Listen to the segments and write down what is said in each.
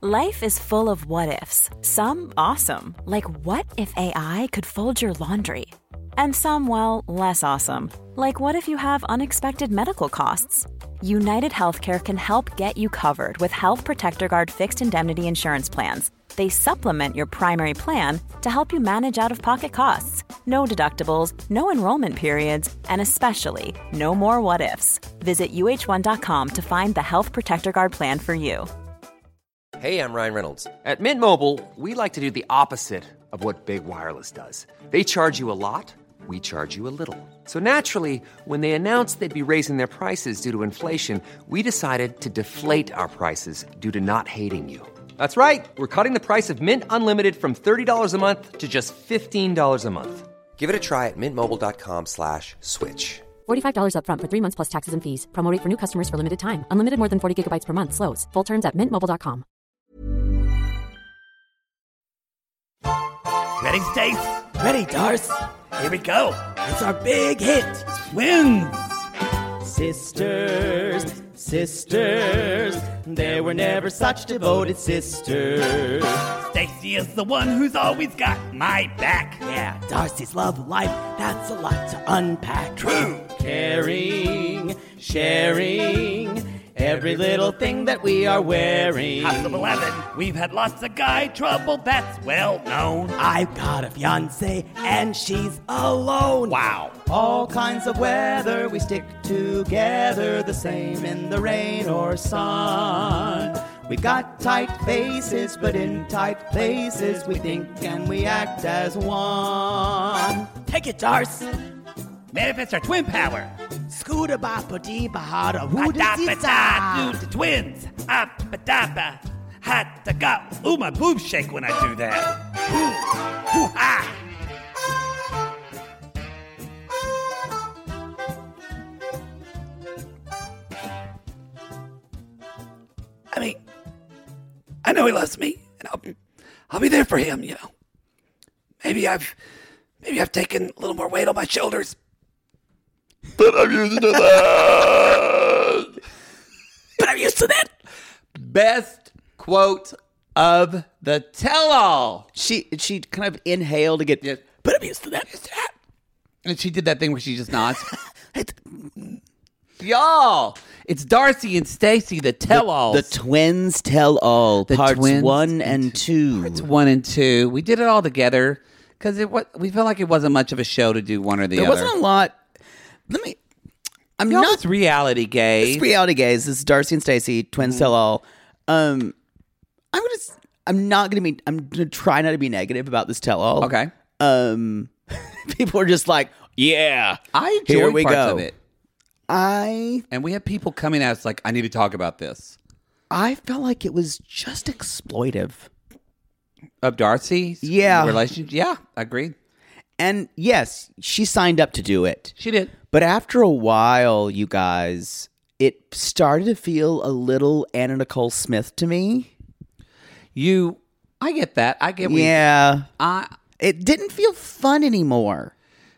Life is full of what-ifs. Some awesome, like what if AI could fold your laundry? And some, well, less awesome, like what if you have unexpected medical costs? United Healthcare can help get you covered with Health Protector Guard fixed indemnity insurance plans. They supplement your primary plan to help you manage out-of-pocket costs. No deductibles, no enrollment periods, and especially no more what-ifs. Visit uh1.com to find the Health Protector Guard plan for you. Hey, I'm Ryan Reynolds. At Mint Mobile, we like to do the opposite of what Big Wireless does. They charge you a lot, we charge you a little. So naturally, when they announced they'd be raising their prices due to inflation, we decided to deflate our prices due to not hating you. That's right. We're cutting the price of Mint Unlimited from $30 a month to just $15 a month. Give it a try at mintmobile.com/switch. $45 up front for 3 months plus taxes and fees. Promo rate for new customers for limited time. Unlimited more than 40 gigabytes per month. Slows full terms at mintmobile.com. Ready, Stace? Ready, Darce. Here we go. It's our big hit. Twins. Sisters, sisters, there were never such devoted sisters. Stacy is the one who's always got my back. Yeah, Darcy's love life, that's a lot to unpack. True. Caring, sharing, every little thing that we are wearing. House of 11, we've had lots of guy trouble, that's well known. I've got a fiancé and she's alone. Wow. All kinds of weather, we stick together, the same in the rain or sun. We've got tight faces, but in tight places, we think and we act as one. Take it, Darce. Manifest our twin power. Scooter bapa dee bahada Adapata, do the twins. Apadapa, hataga. Ooh, my boobs shake when I do that. Ooh, hoo-ha. I mean, I know he loves me, and I'll be there for him, you know. Maybe I've taken a little more weight on my shoulders. But I'm used to that. Best quote of the tell-all. She kind of inhaled to get, but I'm used to that. And she did that thing where she just nods. Y'all, it's Darcy and Stacy, the tell-alls. The twins tell all. Parts 1 and 2. Parts 1 and 2. We did it all together because we felt like it wasn't much of a show to do one or the other. There wasn't a lot. It's reality gaze. It's reality gaze. This is Darcy and Stacy, twins tell all. I'm gonna try not to be negative about this tell all. Okay. People are just like, yeah, I enjoyed parts of it. And we had people coming at us like, I need to talk about this. I felt like it was just exploitive. Of Darcy's relationship? Yeah, I agree. And yes, she signed up to do it. She did. But after a while, you guys, it started to feel a little Anna Nicole Smith to me. I get that. I get. Yeah. It didn't feel fun anymore.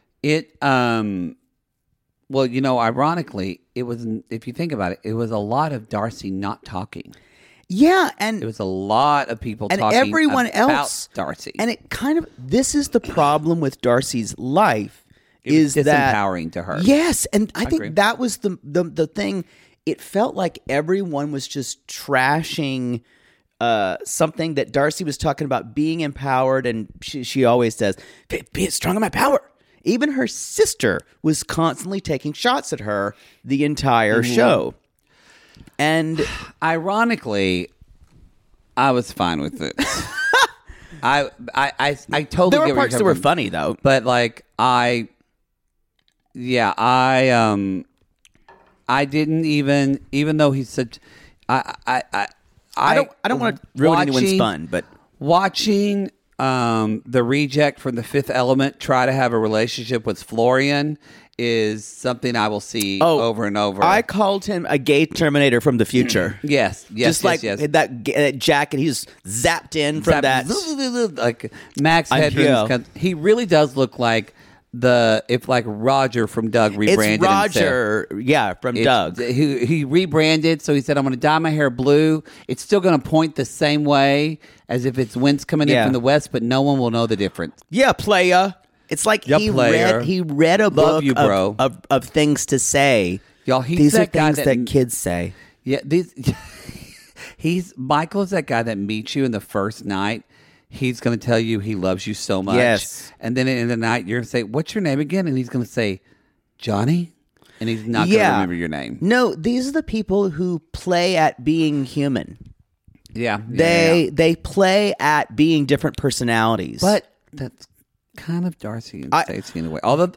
Well, ironically, it was. If you think about it, it was a lot of Darcy not talking. Yeah, and it was a lot of people and talking everyone about else, Darcy. And it kind of, this is the problem with Darcy's life. It was disempowering to her. Yes, and I think agree. that was the thing. It felt like everyone was just trashing something that Darcy was talking about being empowered, and she always says, be strong in my power. Even her sister was constantly taking shots at her the entire show. And ironically, I was fine with it. I totally. There were get parts that were funny though, but I didn't even though he said I don't want to ruin anyone's fun, but watching the reject from The Fifth Element try to have a relationship with Florian is something I will see over and over. I called him a gay Terminator from the future. yes, just like that jacket. He's zapped in from that. Like Max Headroom. He really does look like if like Roger from Doug rebranded. It's Roger, from Doug. He rebranded, so he said, I'm going to dye my hair blue. It's still going to point the same way as if it's winds coming in from the west, but no one will know the difference. Yeah, playa. It's like he read a book bro. Of things to say. Y'all, he's these that are guy things that kids say. Yeah, Michael's that guy that meets you in the first night. He's going to tell you he loves you so much. Yes. And then in the night, you're going to say, what's your name again? And he's going to say, Johnny? And he's not going to remember your name. No, these are the people who play at being human. Yeah. They play at being different personalities. But that's kind of Darcy and Stacey in a way. Although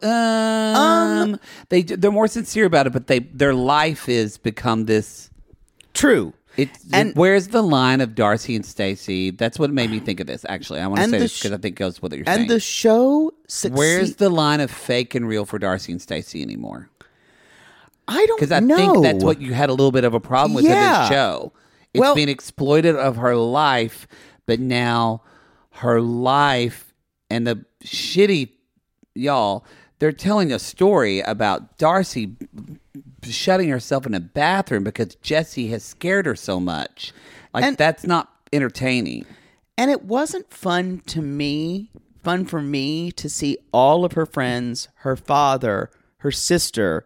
they're more sincere about it, but their life has become this. True. Where's the line of Darcy and Stacey? That's what made me think of this, actually. I want to say this because I think it goes with what you're saying. And the show where's the line of fake and real for Darcy and Stacey anymore? I don't know. Because I think that's what you had a little bit of a problem with in this show. It's being exploited of her life, but now her life and the shitty, y'all, they're telling a story about Darcy shutting herself in a bathroom because Jesse has scared her so much. That's not entertaining. And it wasn't fun for me to see all of her friends, her father, her sister,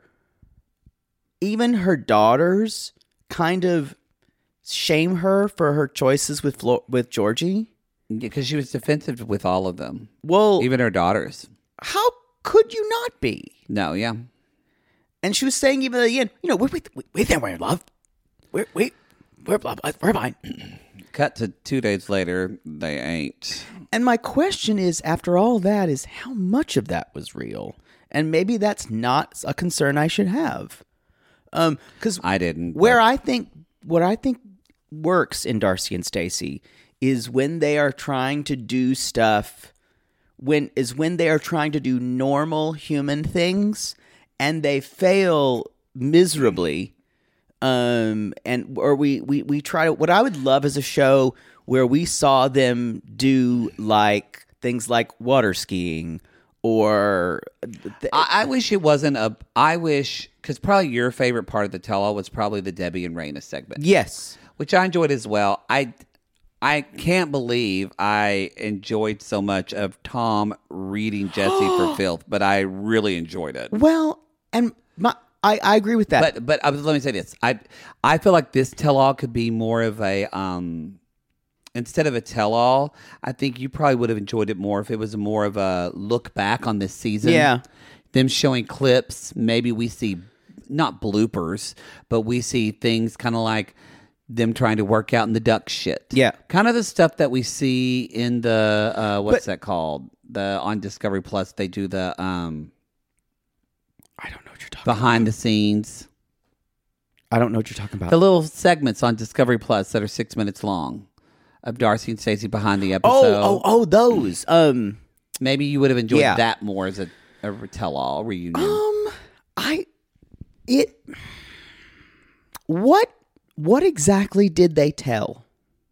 even her daughters kind of shame her for her choices with Georgie. Because she was defensive with all of them. Well, even her daughters. How could you not be? No, yeah. And she was saying even at the end, we think we're in love. We're fine. Cut to 2 days later, they ain't. And my question is, after all that, is how much of that was real? And maybe that's not a concern I should have. Because I didn't. What I think works in Darcy and Stacey is when they are trying to do stuff. When they are trying to do normal human things and they fail miserably. We try to. What I would love is a show where we saw them do like things like water skiing or. I wish it wasn't I wish, because probably your favorite part of the tell-all was probably the Debbie and Raina segment. Yes, which I enjoyed as well. I can't believe I enjoyed so much of Tom reading Jesse for filth, but I really enjoyed it. Well, and I agree with that. But let me say this. I feel like this tell-all could be more of a, instead of a tell-all, I think you probably would have enjoyed it more if it was more of a look back on this season. Yeah. Them showing clips. Maybe we see, not bloopers, but we see things kind of like them trying to work out in the duck shit. Yeah. Kind of the stuff that we see in the, what's that called? On Discovery Plus, they do the, I don't know what you're talking behind the scenes. I don't know what you're talking about. The little segments on Discovery Plus that are 6 minutes long of Darcy and Stacey behind the episode. Oh, those. Maybe you would have enjoyed that more as a tell-all reunion. What exactly did they tell?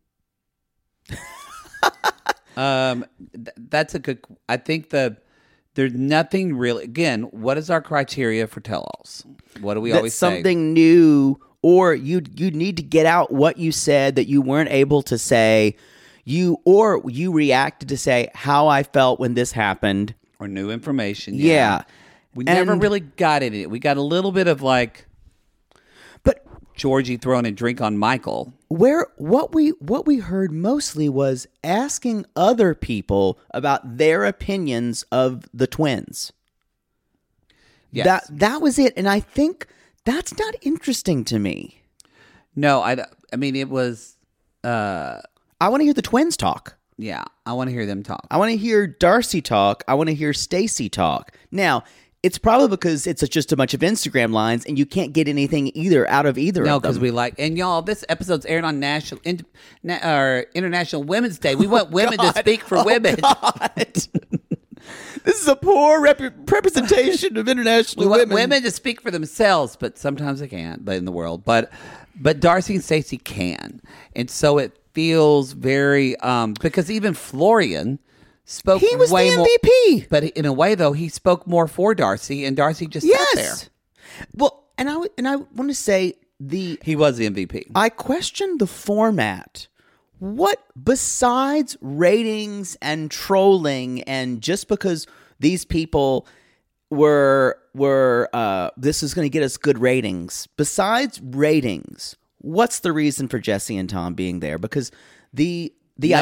That's a good. I think there's nothing really. Again, what is our criteria for tell-alls? What do we always say? Something new, or you need to get out what you said that you weren't able to say. You reacted to say how I felt when this happened, or new information. Yeah. We never really got it. We got a little bit of like. But Georgie throwing a drink on Michael. What we heard mostly was asking other people about their opinions of the twins. Yes. That was it, and I think that's not interesting to me. No, I mean it was. I want to hear the twins talk. Yeah, I want to hear them talk. I want to hear Darcy talk. I want to hear Stacey talk. Now, it's probably because it's just a bunch of Instagram lines, and you can't get anything out of either of them. No, because we and y'all, this episode's aired on International Women's Day. We want women to speak for women. This is a poor representation of international women. We want women to speak for themselves, but sometimes they can't. But in the world, but Darcy and Stacey can, and so it feels very because even Florian spoke He was way the more, MVP. but in a way, though, he spoke more for Darcy, and Darcy just sat there. Well, and I want to say He was the MVP. I questioned the format. What, besides ratings and trolling, and just because these people were this is going to get us good ratings, besides ratings, what's the reason for Jesse and Tom being there? Because the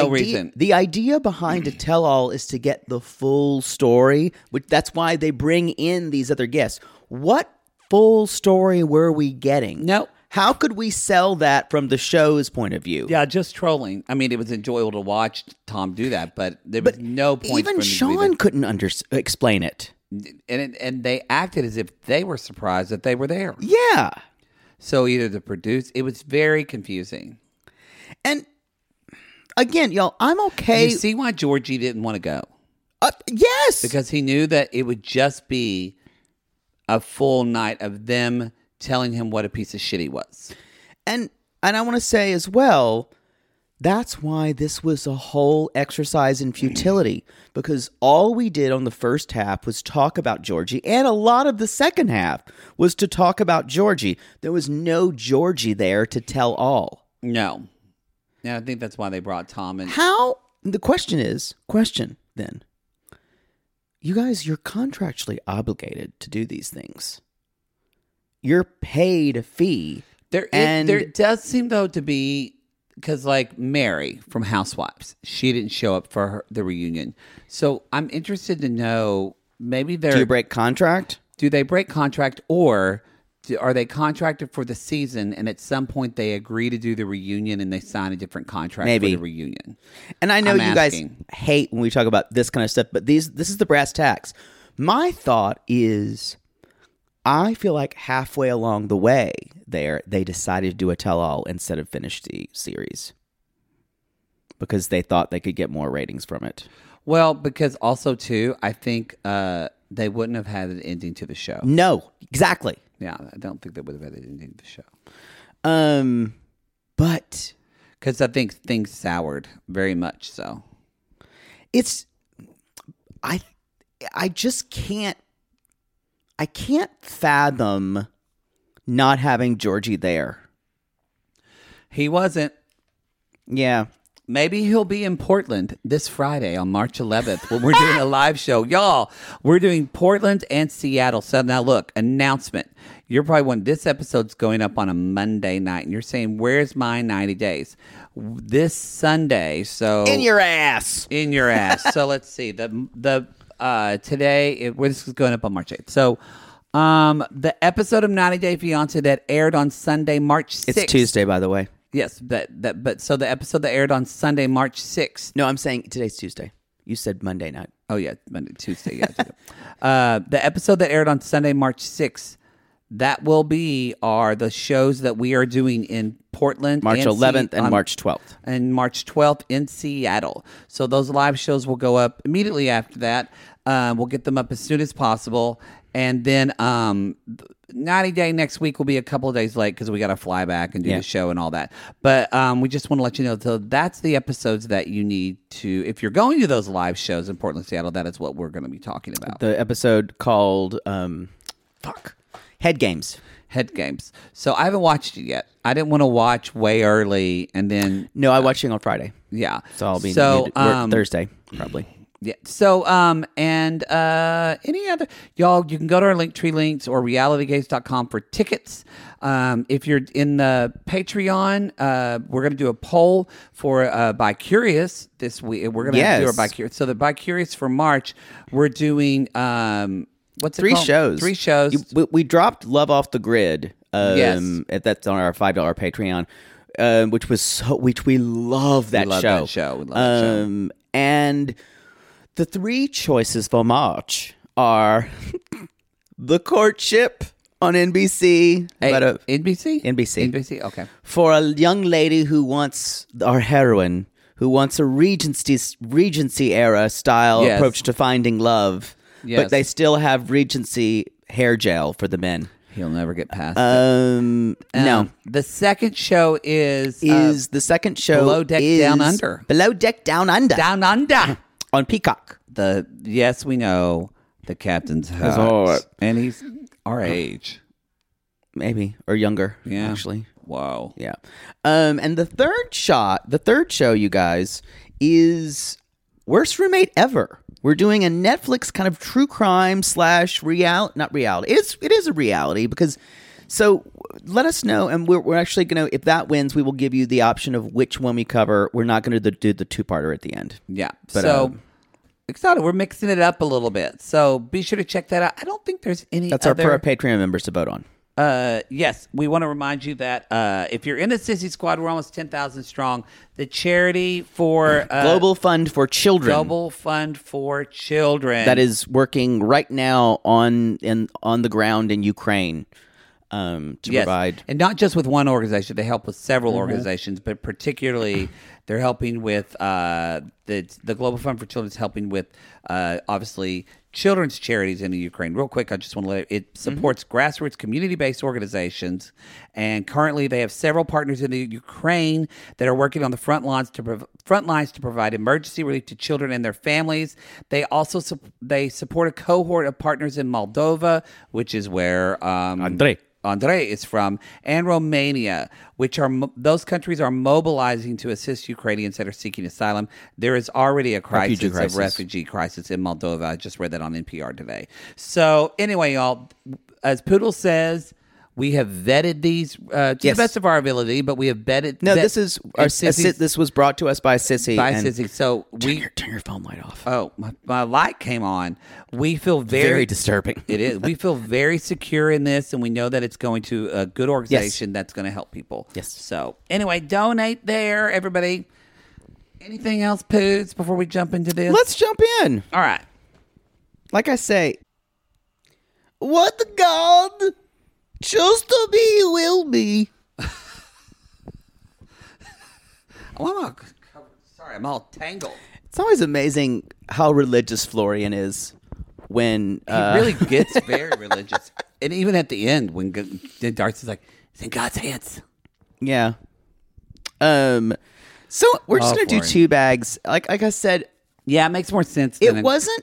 idea behind a tell-all is to get the full story, which that's why they bring in these other guests. What full story were we getting? No. How could we sell that from the show's point of view? Yeah, just trolling. I mean, it was enjoyable to watch Tom do that, but there was no point. Even Sean couldn't explain it. And they acted as if they were surprised that they were there. Yeah. So either the produce, it was very confusing. And again, y'all, I'm okay. You see why Georgie didn't want to go? Yes. Because he knew that it would just be a full night of them telling him what a piece of shit he was. And I want to say as well, that's why this was a whole exercise in futility, because all we did on the first half was talk about Georgie, and a lot of the second half was to talk about Georgie. There was no Georgie there to tell all. No. Yeah, I think that's why they brought Tom in. The question then, you guys, you're contractually obligated to do these things. You're paid a fee. There does seem, though, to be, because like Mary from Housewives, she didn't show up for the reunion. So I'm interested to know, maybe they're... Do you break contract? Do they break contract, or are they contracted for the season and at some point they agree to do the reunion and they sign a different contract for the reunion? And I know you guys hate when we talk about this kind of stuff, but this is the brass tacks. My thought is, I feel like halfway along the way there, they decided to do a tell-all instead of finish the series because they thought they could get more ratings from it. Well, because also, too, I think they wouldn't have had an ending to the show. No, exactly. Yeah, I don't think they would have had an ending to the show. But... Because I think things soured very much so. It's... I just can't... I can't fathom not having Georgie there. He wasn't. Yeah. Maybe he'll be in Portland this Friday on March 11th when we're doing a live show. Y'all, we're doing Portland and Seattle. So now look, announcement. You're probably wondering, this episode's going up on a Monday night, and you're saying, where's my 90 days? This Sunday, so... In your ass. In your ass. So let's see. Today, this is going up on March 8th. So, the episode of 90 Day Fiancé that aired on Sunday, March 6th. It's Tuesday, by the way. Yes, but so the episode that aired on Sunday, March 6th. No, I'm saying today's Tuesday. You said Monday night. Oh, yeah, Tuesday, yeah. The episode that aired on Sunday, March 6th, that will be the shows that we are doing in Portland. March 11th and March 12th. And March 12th in Seattle. So those live shows will go up immediately after that. We'll get them up as soon as possible. And then 90 Day next week will be a couple of days late because we got to fly back and do the show and all that. But we just want to let you know, so that's the episodes that you need to, if you're going to those live shows in Portland, Seattle, that is what we're going to be talking about. The episode called, Head Games. Head Games. So I haven't watched it yet. I didn't want to watch way early and then... No, I'm watching on Friday. Yeah. So I'll be Thursday, probably. Yeah. So, any other... Y'all, you can go to our Linktree links or realitygaze.com for tickets. If you're in the Patreon, we're going to do a poll for By Curious this week. We're going to do a By Curious. So the By Curious for March, we're doing... what's it called? 3 shows. We dropped Love Off the Grid. Yes. That's on our $5 Patreon, which we love that show. We love that show. And the 3 choices for March are The Courtship on NBC. NBC? NBC. Okay. For a young lady who wants our heroine, who wants a Regency era style approach to finding love. Yes. But they still have Regency hair gel for the men. He'll never get past it. No. The second show is the second show Below Deck Down Under. Below Deck Down Under. Down Under. on Peacock. Yes, we know the captain's hot. hot. And he's our age. Maybe. Or younger, Yeah. actually. Wow. Yeah. And the third show, you guys, is Worst Roommate Ever. We're doing a Netflix kind of true crime / not reality. It is a reality because, so let us know. And we're actually going to, if that wins, we will give you the option of which one we cover. We're not going to do the two-parter at the end. Yeah. But, so excited. We're mixing it up a little bit. So be sure to check that out. I don't think there's any That's for our Patreon members to vote on. Yes, we want to remind you that if you're in the Sissy Squad, we're almost 10,000 strong. The charity for Global Fund for Children. Global Fund for Children That is working right now on the ground in Ukraine to provide. And not just with one organization. They help with several organizations, but particularly they're helping with the Global Fund for Children is helping with obviously children's charities in the Ukraine. Real quick, I just want to let it supports grassroots community-based organizations, and currently they have several partners in the Ukraine that are working on the front lines to provide emergency relief to children and their families. They also support a cohort of partners in Moldova, which is where Andre is from, and Romania, which are those countries are mobilizing to assist Ukrainians that are seeking asylum. There is already a refugee crisis in Moldova. I just read that on NPR today. So anyway, y'all, as Poodle says, we have vetted these to the best of our ability, but we have vetted. No, this is this was brought to us by Sissy. Sissy. So turn your phone light off. Oh, my light came on. We feel very disturbing. It is. We feel very secure in this, and we know that it's going to a good organization that's going to help people. Yes. So anyway, donate there, everybody. Anything else, Poods, before we jump into this? Let's jump in. All right. Like I say, what the God? Just to be will be. I'm all tangled. It's always amazing how religious Florian is when he really gets very religious. And even at the end, when Darcy's like, "It's in God's hands." Yeah. So we're just gonna do two bags. Like I said, yeah, it makes more sense. It wasn't.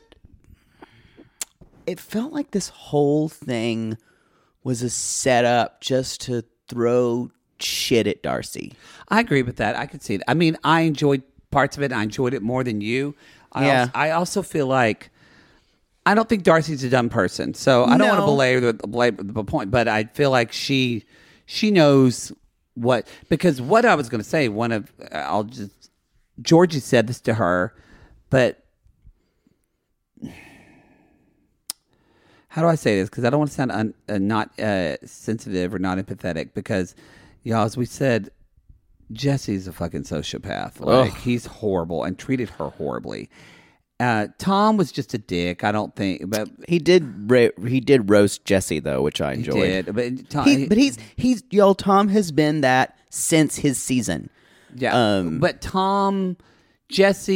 It felt like this whole thing was a setup just to throw shit at Darcy. I agree with that. I could see it. I mean, I enjoyed parts of it. I enjoyed it more than you. I also feel like I don't think Darcy's a dumb person, so I don't want to belabor the point. But I feel like she knows what, because what I was going to say. Georgie said this to her, but. How do I say this? Because I don't want to sound not sensitive or not empathetic. Because, y'all, as we said, Jesse's a fucking sociopath. Like, he's horrible and treated her horribly. Tom was just a dick. I don't think, but he did roast Jesse though, which I enjoyed. He did, but Tom has been that since his season. Yeah, but Tom's just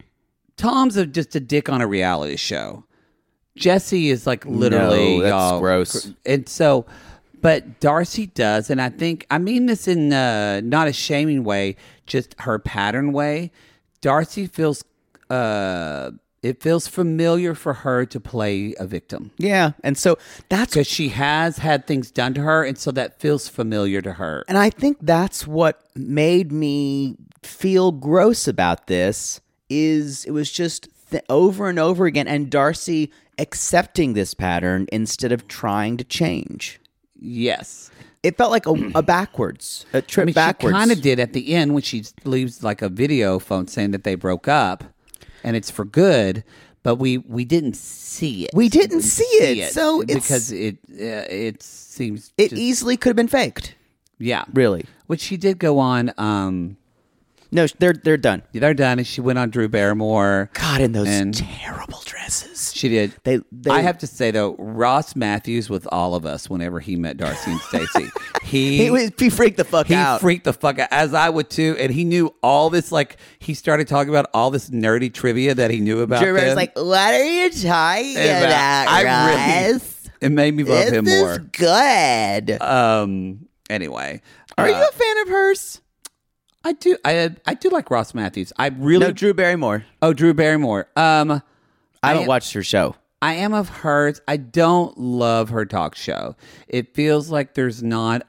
a dick on a reality show. Jesse is like literally that's gross. And so, but Darcy does, and I mean this in not a shaming way, just her pattern way. Darcy feels it feels familiar for her to play a victim. Yeah, and so that's because she has had things done to her, and so that feels familiar to her. And I think that's what made me feel gross about this. It was just over and over again, and Darcy accepting this pattern instead of trying to change. Yes. It felt like a trip backwards. She kind of did at the end when she leaves like a video phone saying that they broke up and it's for good, but we didn't see it. We didn't see it. So because it seems it easily could have been faked. Yeah. Really. Which she did go on no, they're done. They're done. And she went on Drew Barrymore. God, in those terrible dresses. She did. I have to say, though, Ross Matthews with all of us whenever he met Darcy and Stacey. He freaked the fuck out. He freaked the fuck out, as I would too. And he knew all this, like, he started talking about all this nerdy trivia that he knew about. Drew was like, what are you talking about, Ross? It made me love him more. This is good. Anyway. Are you a fan of hers? I do like Ross Matthews. I really No, Drew Barrymore. Oh, Drew Barrymore. I haven't watched her show. I am of hers. I don't love her talk show. It feels like there's not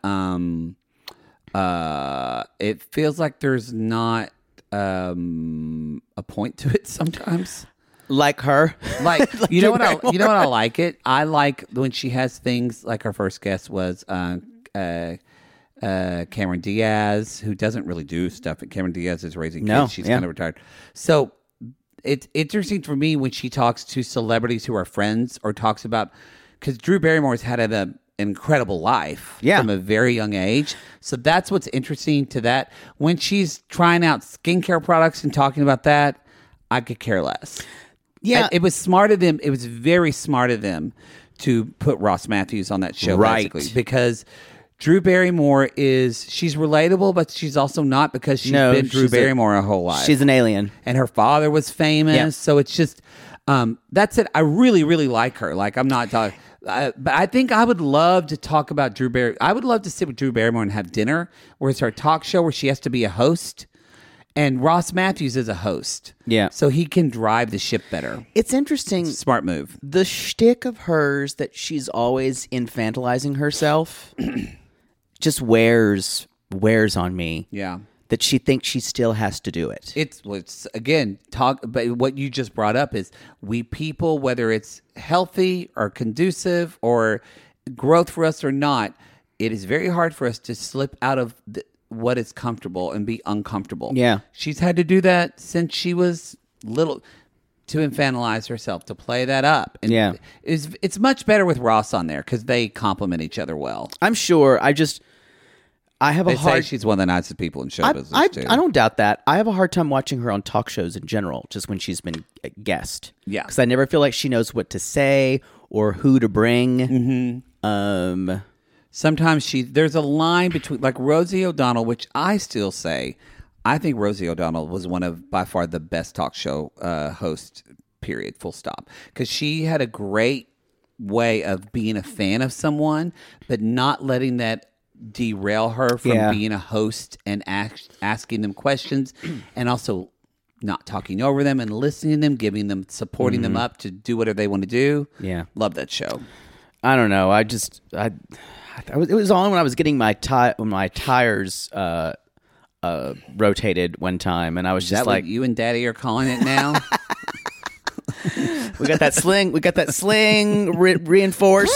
a point to it sometimes. Like her. Like you know what I like it? I like when she has things like her first guest was Cameron Diaz, who doesn't really do stuff. Cameron Diaz is raising kids. She's kind of retired. So it's interesting for me when she talks to celebrities who are friends or talks about, because Drew Barrymore's had an incredible life from a very young age. So that's what's interesting to that. When she's trying out skincare products and talking about that, I could care less. Yeah. It was smart of them. It was very smart of them to put Ross Matthews on that show, basically, because Drew Barrymore she's relatable, but she's also not, because she's been Drew Barrymore her whole life. She's an alien. And her father was famous. Yeah. So it's just, that's it. I really, really like her. Like, I'm not talking, but I think I would love to talk about Drew Barrymore. I would love to sit with Drew Barrymore and have dinner, where it's her talk show where she has to be a host. And Ross Matthews is a host. Yeah. So he can drive the ship better. It's interesting. It's a smart move. The shtick of hers that she's always infantilizing herself just wears on me. Yeah. That she thinks she still has to do it. It's again, but what you just brought up is we people, whether it's healthy or conducive or growth for us or not, it is very hard for us to slip out of what is comfortable and be uncomfortable. Yeah. She's had to do that since she was little, to infantilize herself, to play that up. And it's much better with Ross on there because they complement each other well. I'm sure. I have a hard. Say she's one of the nicest people in show business too. I don't doubt that. I have a hard time watching her on talk shows in general, just when she's been a guest. Yeah, because I never feel like she knows what to say or who to bring. Mm-hmm. Sometimes there's a line between, like Rosie O'Donnell, which I still say, I think Rosie O'Donnell was one of by far the best talk show hosts. Period. Full stop. Because she had a great way of being a fan of someone, but not letting that derail her from being a host and asking them questions, and also not talking over them and listening to them, giving them, supporting them up to do whatever they want to do. Yeah, love that show. I don't know. It was on when I was getting my tires rotated one time, and I was just like, what you and Daddy are calling it now. We got that sling. We got that sling reinforced.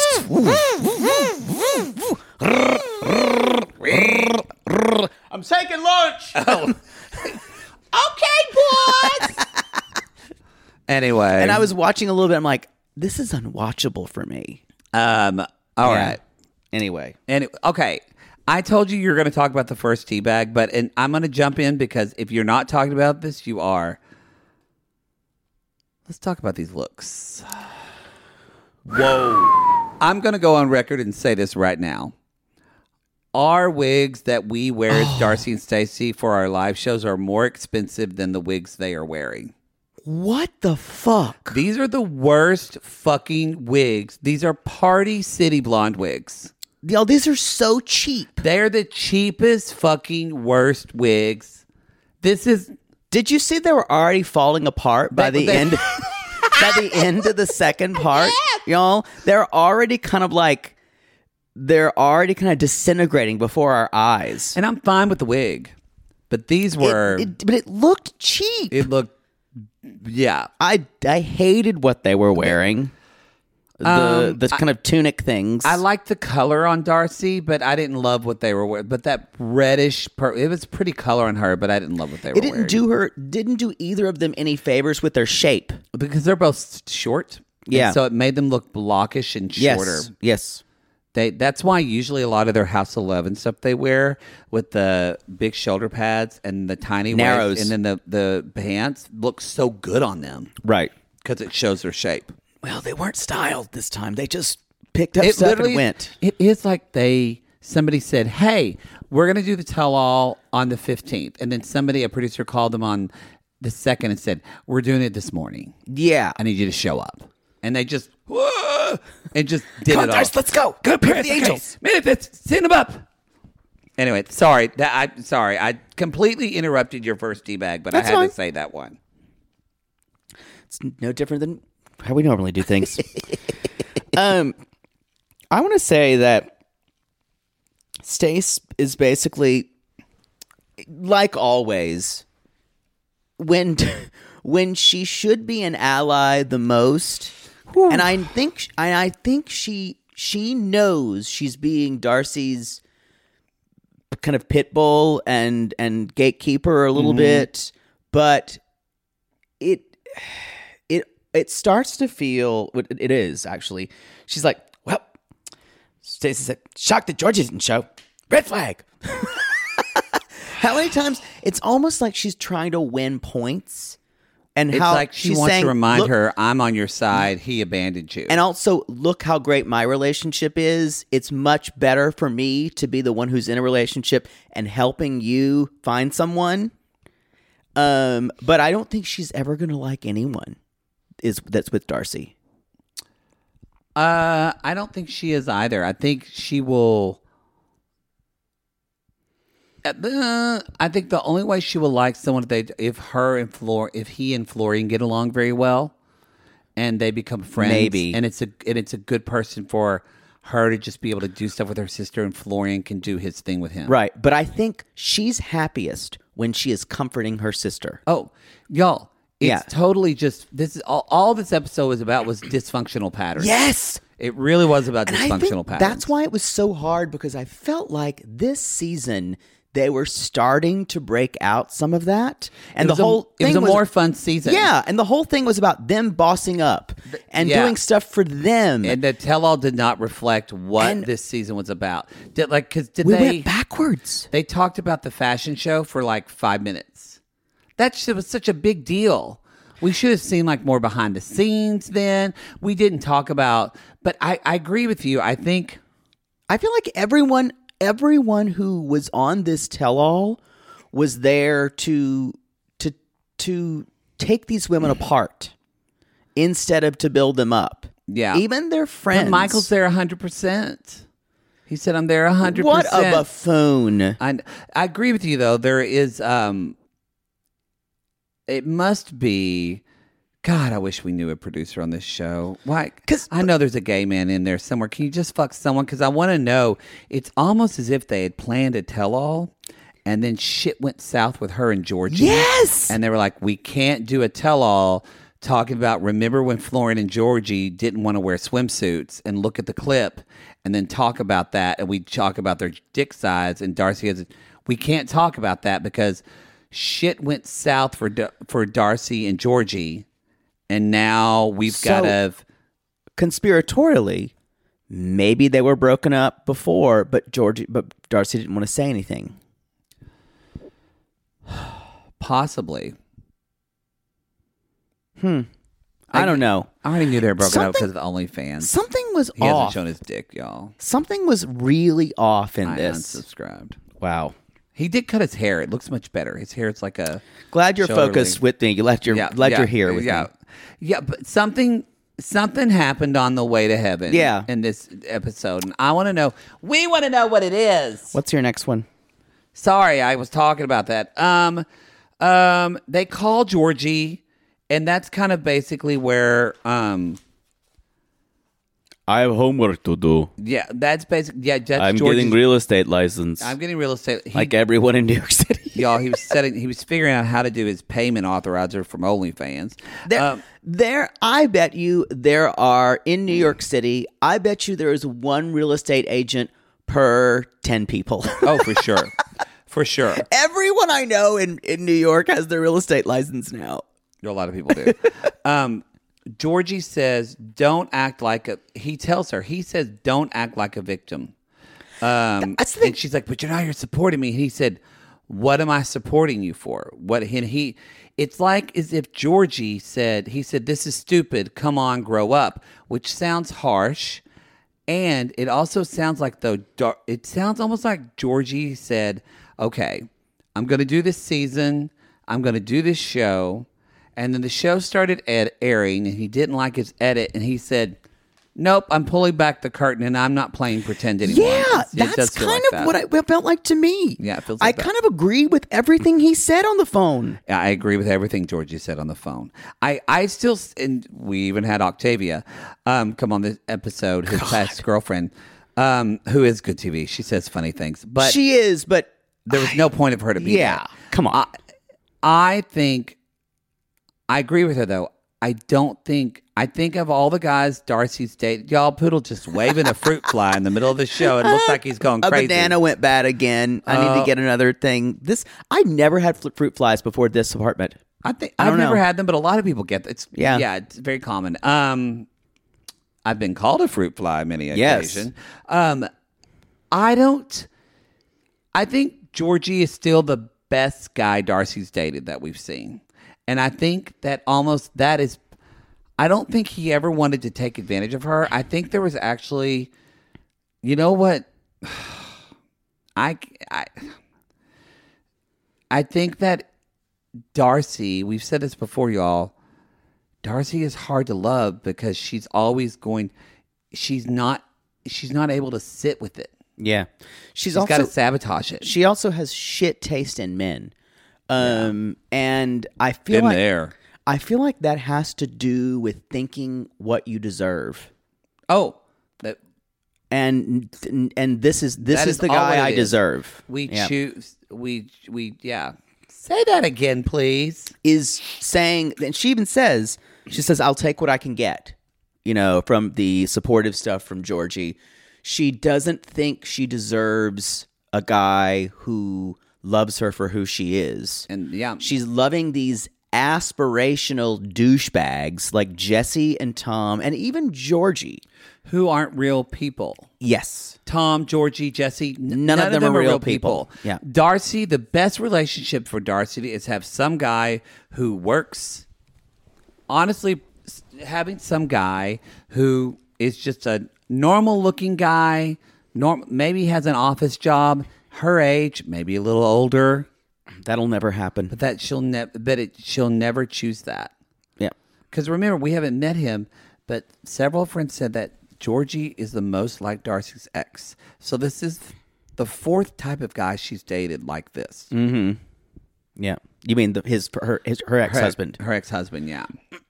I'm taking lunch. Oh. Okay, boys. Anyway, and I was watching a little bit. I'm like, this is unwatchable for me. All right. Anyway, okay. I told you were going to talk about the first teabag, and I'm going to jump in because if you're not talking about this, you are. Let's talk about these looks. Whoa. I'm going to go on record and say this right now. Our wigs that we wear as Darcy and Stacey for our live shows are more expensive than the wigs they are wearing. What the fuck? These are the worst fucking wigs. These are Party City blonde wigs. Yo, these are so cheap. They're the cheapest fucking worst wigs. Did you see they were already falling apart by the end? By the end of the second part, y'all, they're already kind of disintegrating before our eyes. And I'm fine with the wig, but these were. But it looked cheap. It looked, yeah. I hated what they were wearing. The kind of tunic things. I liked the color on Darcy, but I didn't love what they were wearing. But that reddish, it was pretty color on her, but I didn't love what they were wearing. Didn't do either of them any favors with their shape. Because they're both short. Yeah. So it made them look blockish and shorter. Yes. That's why usually a lot of their House 11 stuff they wear with the big shoulder pads and the tiny narrows, waist, and then the pants look so good on them. Right. Because it shows their shape. Well, they weren't styled this time. They just picked up stuff and went. It is like somebody said, hey, we're going to do the tell-all on the 15th. And then a producer called them on the 2nd and said, we're doing it this morning. Yeah. I need you to show up. And they just, whoa, and just did Come it on, all. Let's go. Go pick the angels. Manifest, send them up. Anyway, sorry. I completely interrupted your first teabag, but That's I had fine. to say that one. It's no different than how we normally do things. I want to say that Stace is basically, like always, when she should be an ally the most, and I think she knows she's being Darcy's kind of pit bull and gatekeeper a little bit, but it starts to feel what it is actually. She's like, well, Stacey said, shocked that Georgie didn't show. Red flag. How many times? It's almost like she's trying to win points. And It's how like she she's wants saying, to remind "Look," her, I'm on your side. He abandoned you. and also, look how great my relationship is. It's much better for me to be the one who's in a relationship and helping you find someone. But I don't think she's ever going to like anyone that's with Darcy. I don't think she is either. I think she will. I think the only way she will like someone if he and Florian get along very well, and they become friends. Maybe. and it's a good person for her to just be able to do stuff with her sister, and Florian can do his thing with him. Right. But I think she's happiest when she is comforting her sister. Oh, y'all. It's Yeah. totally just this is all this episode was about was dysfunctional patterns. Yes. It really was about And I dysfunctional think patterns. that's why it was so hard, because I felt like this season they were starting to break out some of that. And it was a more fun season. Yeah, and the whole thing was about them bossing up and yeah. doing stuff for them. And the tell-all did not reflect what And- this season was about. Did we they went backwards. They talked about the fashion show for like 5 minutes. That shit was such a big deal. We should have seen like more behind the scenes then. We didn't talk about, but I agree with you. I think I feel like everyone who was on this tell-all was there to take these women apart instead of to build them up. Yeah. Even their friends. But Michael's there 100%. He said, I'm there 100%. What a buffoon. I agree with you, though. There is, it must be, God, I wish we knew a producer on this show. Why? Because I know there's a gay man in there somewhere. Can you just fuck someone? Because I want to know. It's almost as if they had planned a tell-all, and then shit went south with her and Georgie. Yes! And they were like, we can't do a tell-all talking about, remember when Florian and Georgie didn't want to wear swimsuits, and look at the clip and then talk about that, and we talk about their dick size, and Darcy has, we can't talk about that because shit went south for Darcy and Georgie, and now we've got to... Conspiratorially, maybe they were broken up before, but Darcy didn't want to say anything. Possibly. I don't know. I already knew they were broken up Something- because of the OnlyFans. Something was He hasn't off. shown his dick, y'all. Something was really off in I this. unsubscribed. Wow. He did cut his hair. It looks much better. His hair is like a... Glad you're shoulder focused length. with me. You left your hair with me. Yeah, but something happened on the way to heaven. Yeah. In this episode, and I want to know. We want to know what it is. What's your next one? Sorry, I was talking about that. They call Georgie, and that's kind of basically where I have homework to do. yeah, that's basically that's I'm Georgie's- getting real estate license. I'm getting real estate. Like everyone in New York City. Y'all, he was figuring out how to do his payment authorizer from OnlyFans. I bet you there are, in New York City, I bet you there is one real estate agent per 10 people. Oh, for sure. For sure. Everyone I know in New York has their real estate license now. A lot of people do. Georgie says, don't act like a... He tells her, he says, don't act like a victim. That's the thing. And she's like, but you're not here supporting me. And he said, what am I supporting you for? It's like as if Georgie said, he said, this is stupid. Come on, grow up, which sounds harsh. And it also sounds like, it sounds almost like Georgie said, okay, I'm going to do this season. I'm going to do this show. And then the show started airing, and he didn't like his edit. And he said, nope, I'm pulling back the curtain and I'm not playing pretend anymore. Yeah, It does that's feel kind like of that. what it felt like to me. Yeah, it feels I like that. kind of agree with everything he said on the phone. Yeah, I agree with everything Georgie said on the phone. I still, and we even had Octavia come on this episode, his past girlfriend, who is good TV. She says funny things, but She is, but there was no point of her to be yeah, there. come on. I think I agree with her though. I think of all the guys Darcy's dated, y'all, Poodle just waving a fruit fly in the middle of the show. It looks like he's going A crazy. banana went bad again. I need to get another thing. I never had fruit flies before this apartment. I've don't never know. had them, but a lot of people get it's Yeah. it's very common. I've been called a fruit fly many Yes. occasion. I think Georgie is still the best guy Darcy's dated that we've seen. And I think that I don't think he ever wanted to take advantage of her. I think there was actually, you know what? I think that Darcy, we've said this before, y'all. Darcy is hard to love because she's not able to sit with it. Yeah, she's got to also sabotage it. she also has shit taste in men. And I feel Been like there. I feel like that has to do with thinking what you deserve. Oh, that And this is That is the all guy what I it is. deserve. we Yeah. choose. We Say that again, please. Is saying, and she even says, I'll take what I can get, from the supportive stuff from Georgie. She doesn't think she deserves a guy who loves her for who she is. And She's loving these aspirational douchebags like Jesse and Tom and even Georgie. who aren't real people. Yes. Tom, Georgie, Jesse, None of them are real people. Yeah. Darcy, the best relationship for Darcy is have some guy who works. Honestly, having some guy who is just a normal looking guy, maybe has an office job, her age, maybe a little older, That'll never happen. but that she'll never choose that. Yeah. Because remember, we haven't met him, but several friends said that Georgie is the most like Darcy's ex. So this is the fourth type of guy she's dated like this. Mm-hmm. Yeah. You mean her ex-husband? Her ex-husband, yeah.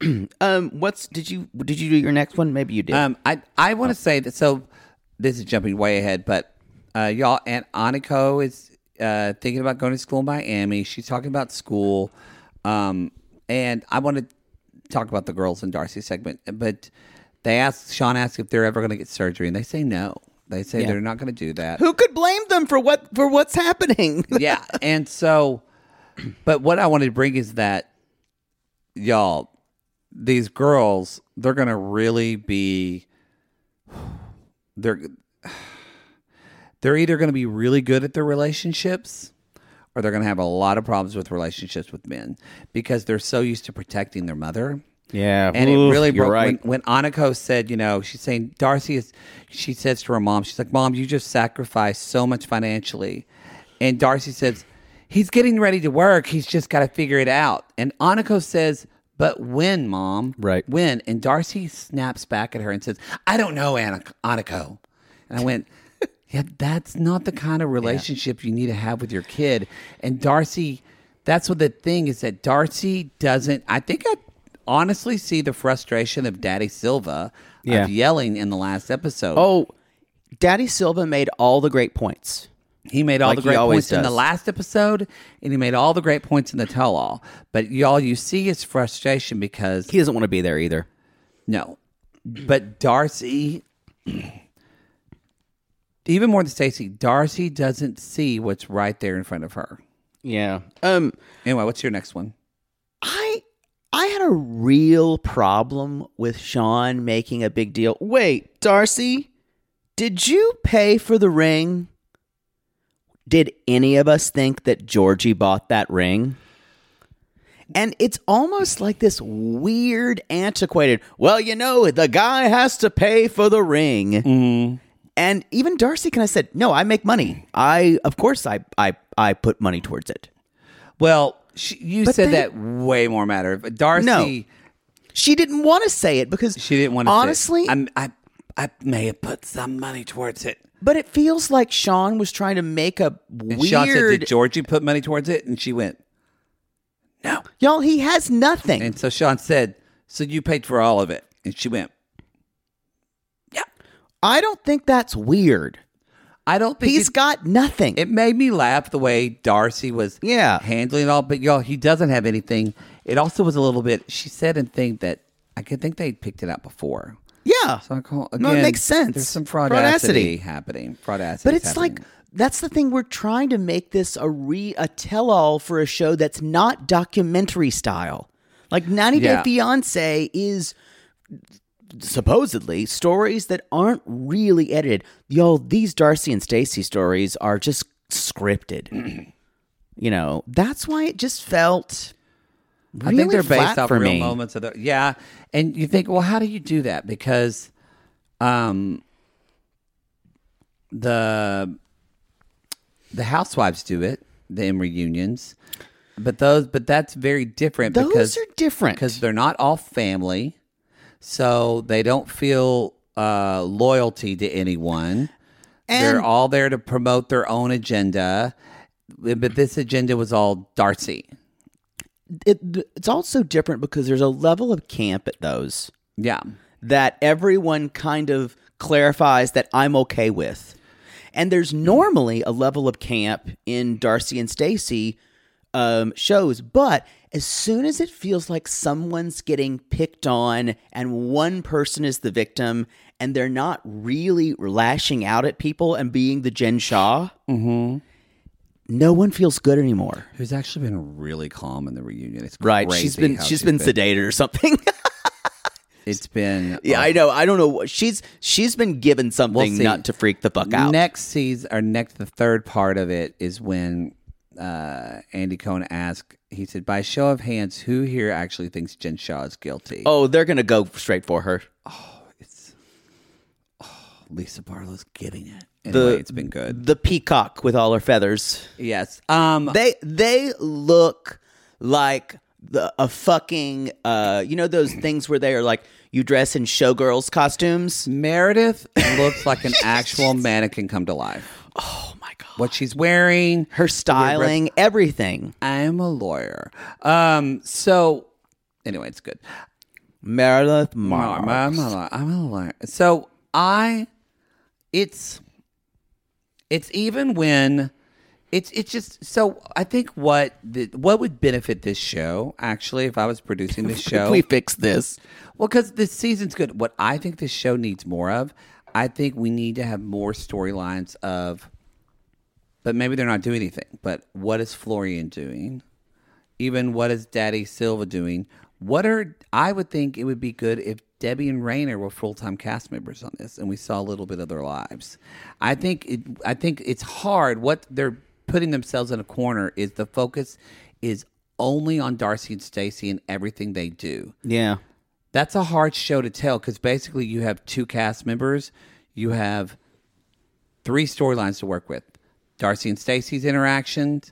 Did you do your next one? Maybe you did. I want to say that. So this is jumping way ahead, but y'all, Aunt Aniko is thinking about going to school in Miami. She's talking about school, and I want to talk about the girls in Darcy's segment, but Sean asked if they're ever going to get surgery, and they say no. They say they're not going to do that. Who could blame them for what's happening? Yeah, and so, but what I wanted to bring is that, y'all, these girls, they're going to really be, they're either going to be really good at their relationships, or they're going to have a lot of problems with relationships with men because they're so used to protecting their mother. Yeah, And it really you're broke right. when Aniko said, she's saying she says to her mom, she's like, Mom, you just sacrificed so much financially. And Darcy says, he's getting ready to work. He's just got to figure it out. And Aniko says, but when, Mom? Right. When? And Darcy snaps back at her and says, I don't know, Aniko. And I went, yeah, that's not the kind of relationship you need to have with your kid. And Darcy, that's what the thing is, that Darcy doesn't, I think I honestly see the frustration of Daddy Silva of yelling in the last episode. Oh, Daddy Silva made all the great points. He made all Like the he great always points in the does. last episode, and he made all the great points in the tell-all. But y'all, you see his frustration because He doesn't want to be there either. no. But Darcy, even more than Stacey, Darcy doesn't see what's right there in front of her. Yeah. Anyway, what's your next one? I had a real problem with Sean making a big deal. Wait, Darcy, did you pay for the ring? Did any of us think that Georgie bought that ring? And it's almost like this weird, antiquated, well, the guy has to pay for the ring. Mm. And even Darcy kind of said, no, I make money. Of course I put money towards it. Well, you said that way more matter. But Darcy, No. She didn't want to say it because she didn't want to. honestly, say it. I may have put some money towards it. But it feels like Sean was trying to make a And weird... Sean said, did Georgie put money towards it? And she went, no. Y'all, he has nothing. And so Sean said, so you paid for all of it? And she went, yeah. I don't think that's weird. I don't think He's got nothing. It made me laugh the way Darcy was handling it all. But y'all, he doesn't have anything. It also was a little bit, she said and think that, I could think they picked it out before. Yeah. So I call, again, no, it makes sense. There's some fraudacity happening. But it's like, that's the thing. We're trying to make this a tell-all for a show that's not documentary style. Like 90 Day Fiancé is supposedly stories that aren't really edited. Yo, these Darcy and Stacey stories are just scripted. You know, that's why it just felt really I think they're based flat off for real me. moments of the and you think, well, how do you do that? Because the housewives do it, in reunions, but that's very different. Those are different because they're not all family, so they don't feel loyalty to anyone. And they're all there to promote their own agenda, but this agenda was all Darcy. It's also different because there's a level of camp at those. Yeah. That everyone kind of clarifies that I'm okay with. And there's normally a level of camp in Darcy and Stacey shows, but as soon as it feels like someone's getting picked on and one person is the victim and they're not really lashing out at people and being the Jen Shah, no one feels good anymore. Who's actually been really calm in the reunion. It's right. Crazy She's been sedated or something. It's been I know. I don't know. She's been given something not to freak the fuck out. Next season, the third part of it is when Andy Cohen asked. He said, "By show of hands, who here actually thinks Jen Shah is guilty?" Oh, they're gonna go straight for her. Lisa Barlow's getting it. Anyway, it's been good. The peacock with all her feathers. Yes. They look like a fucking those things where they are like you dress in showgirls costumes. Meredith looks like an actual mannequin come to life. Oh my god. What she's wearing, her styling, everything. I'm a lawyer. So anyway, it's good. Meredith Marks. I'm a lawyer. So it's even when it's just so I think what would benefit this show actually if I was producing this show if we fix this. Well, because this season's good. What I think this show needs more of, I think we need to have more storylines of, but maybe they're not doing anything. But what is Florian doing? Even what is Daddy Silva doing? I would think it would be good if Debbie and Rainer were full-time cast members on this, and we saw a little bit of their lives. I think it's hard. What they're putting themselves in a corner is the focus is only on Darcy and Stacey and everything they do. Yeah, that's a hard show to tell because basically you have two cast members, you have three storylines to work with: Darcy and Stacey's interactions,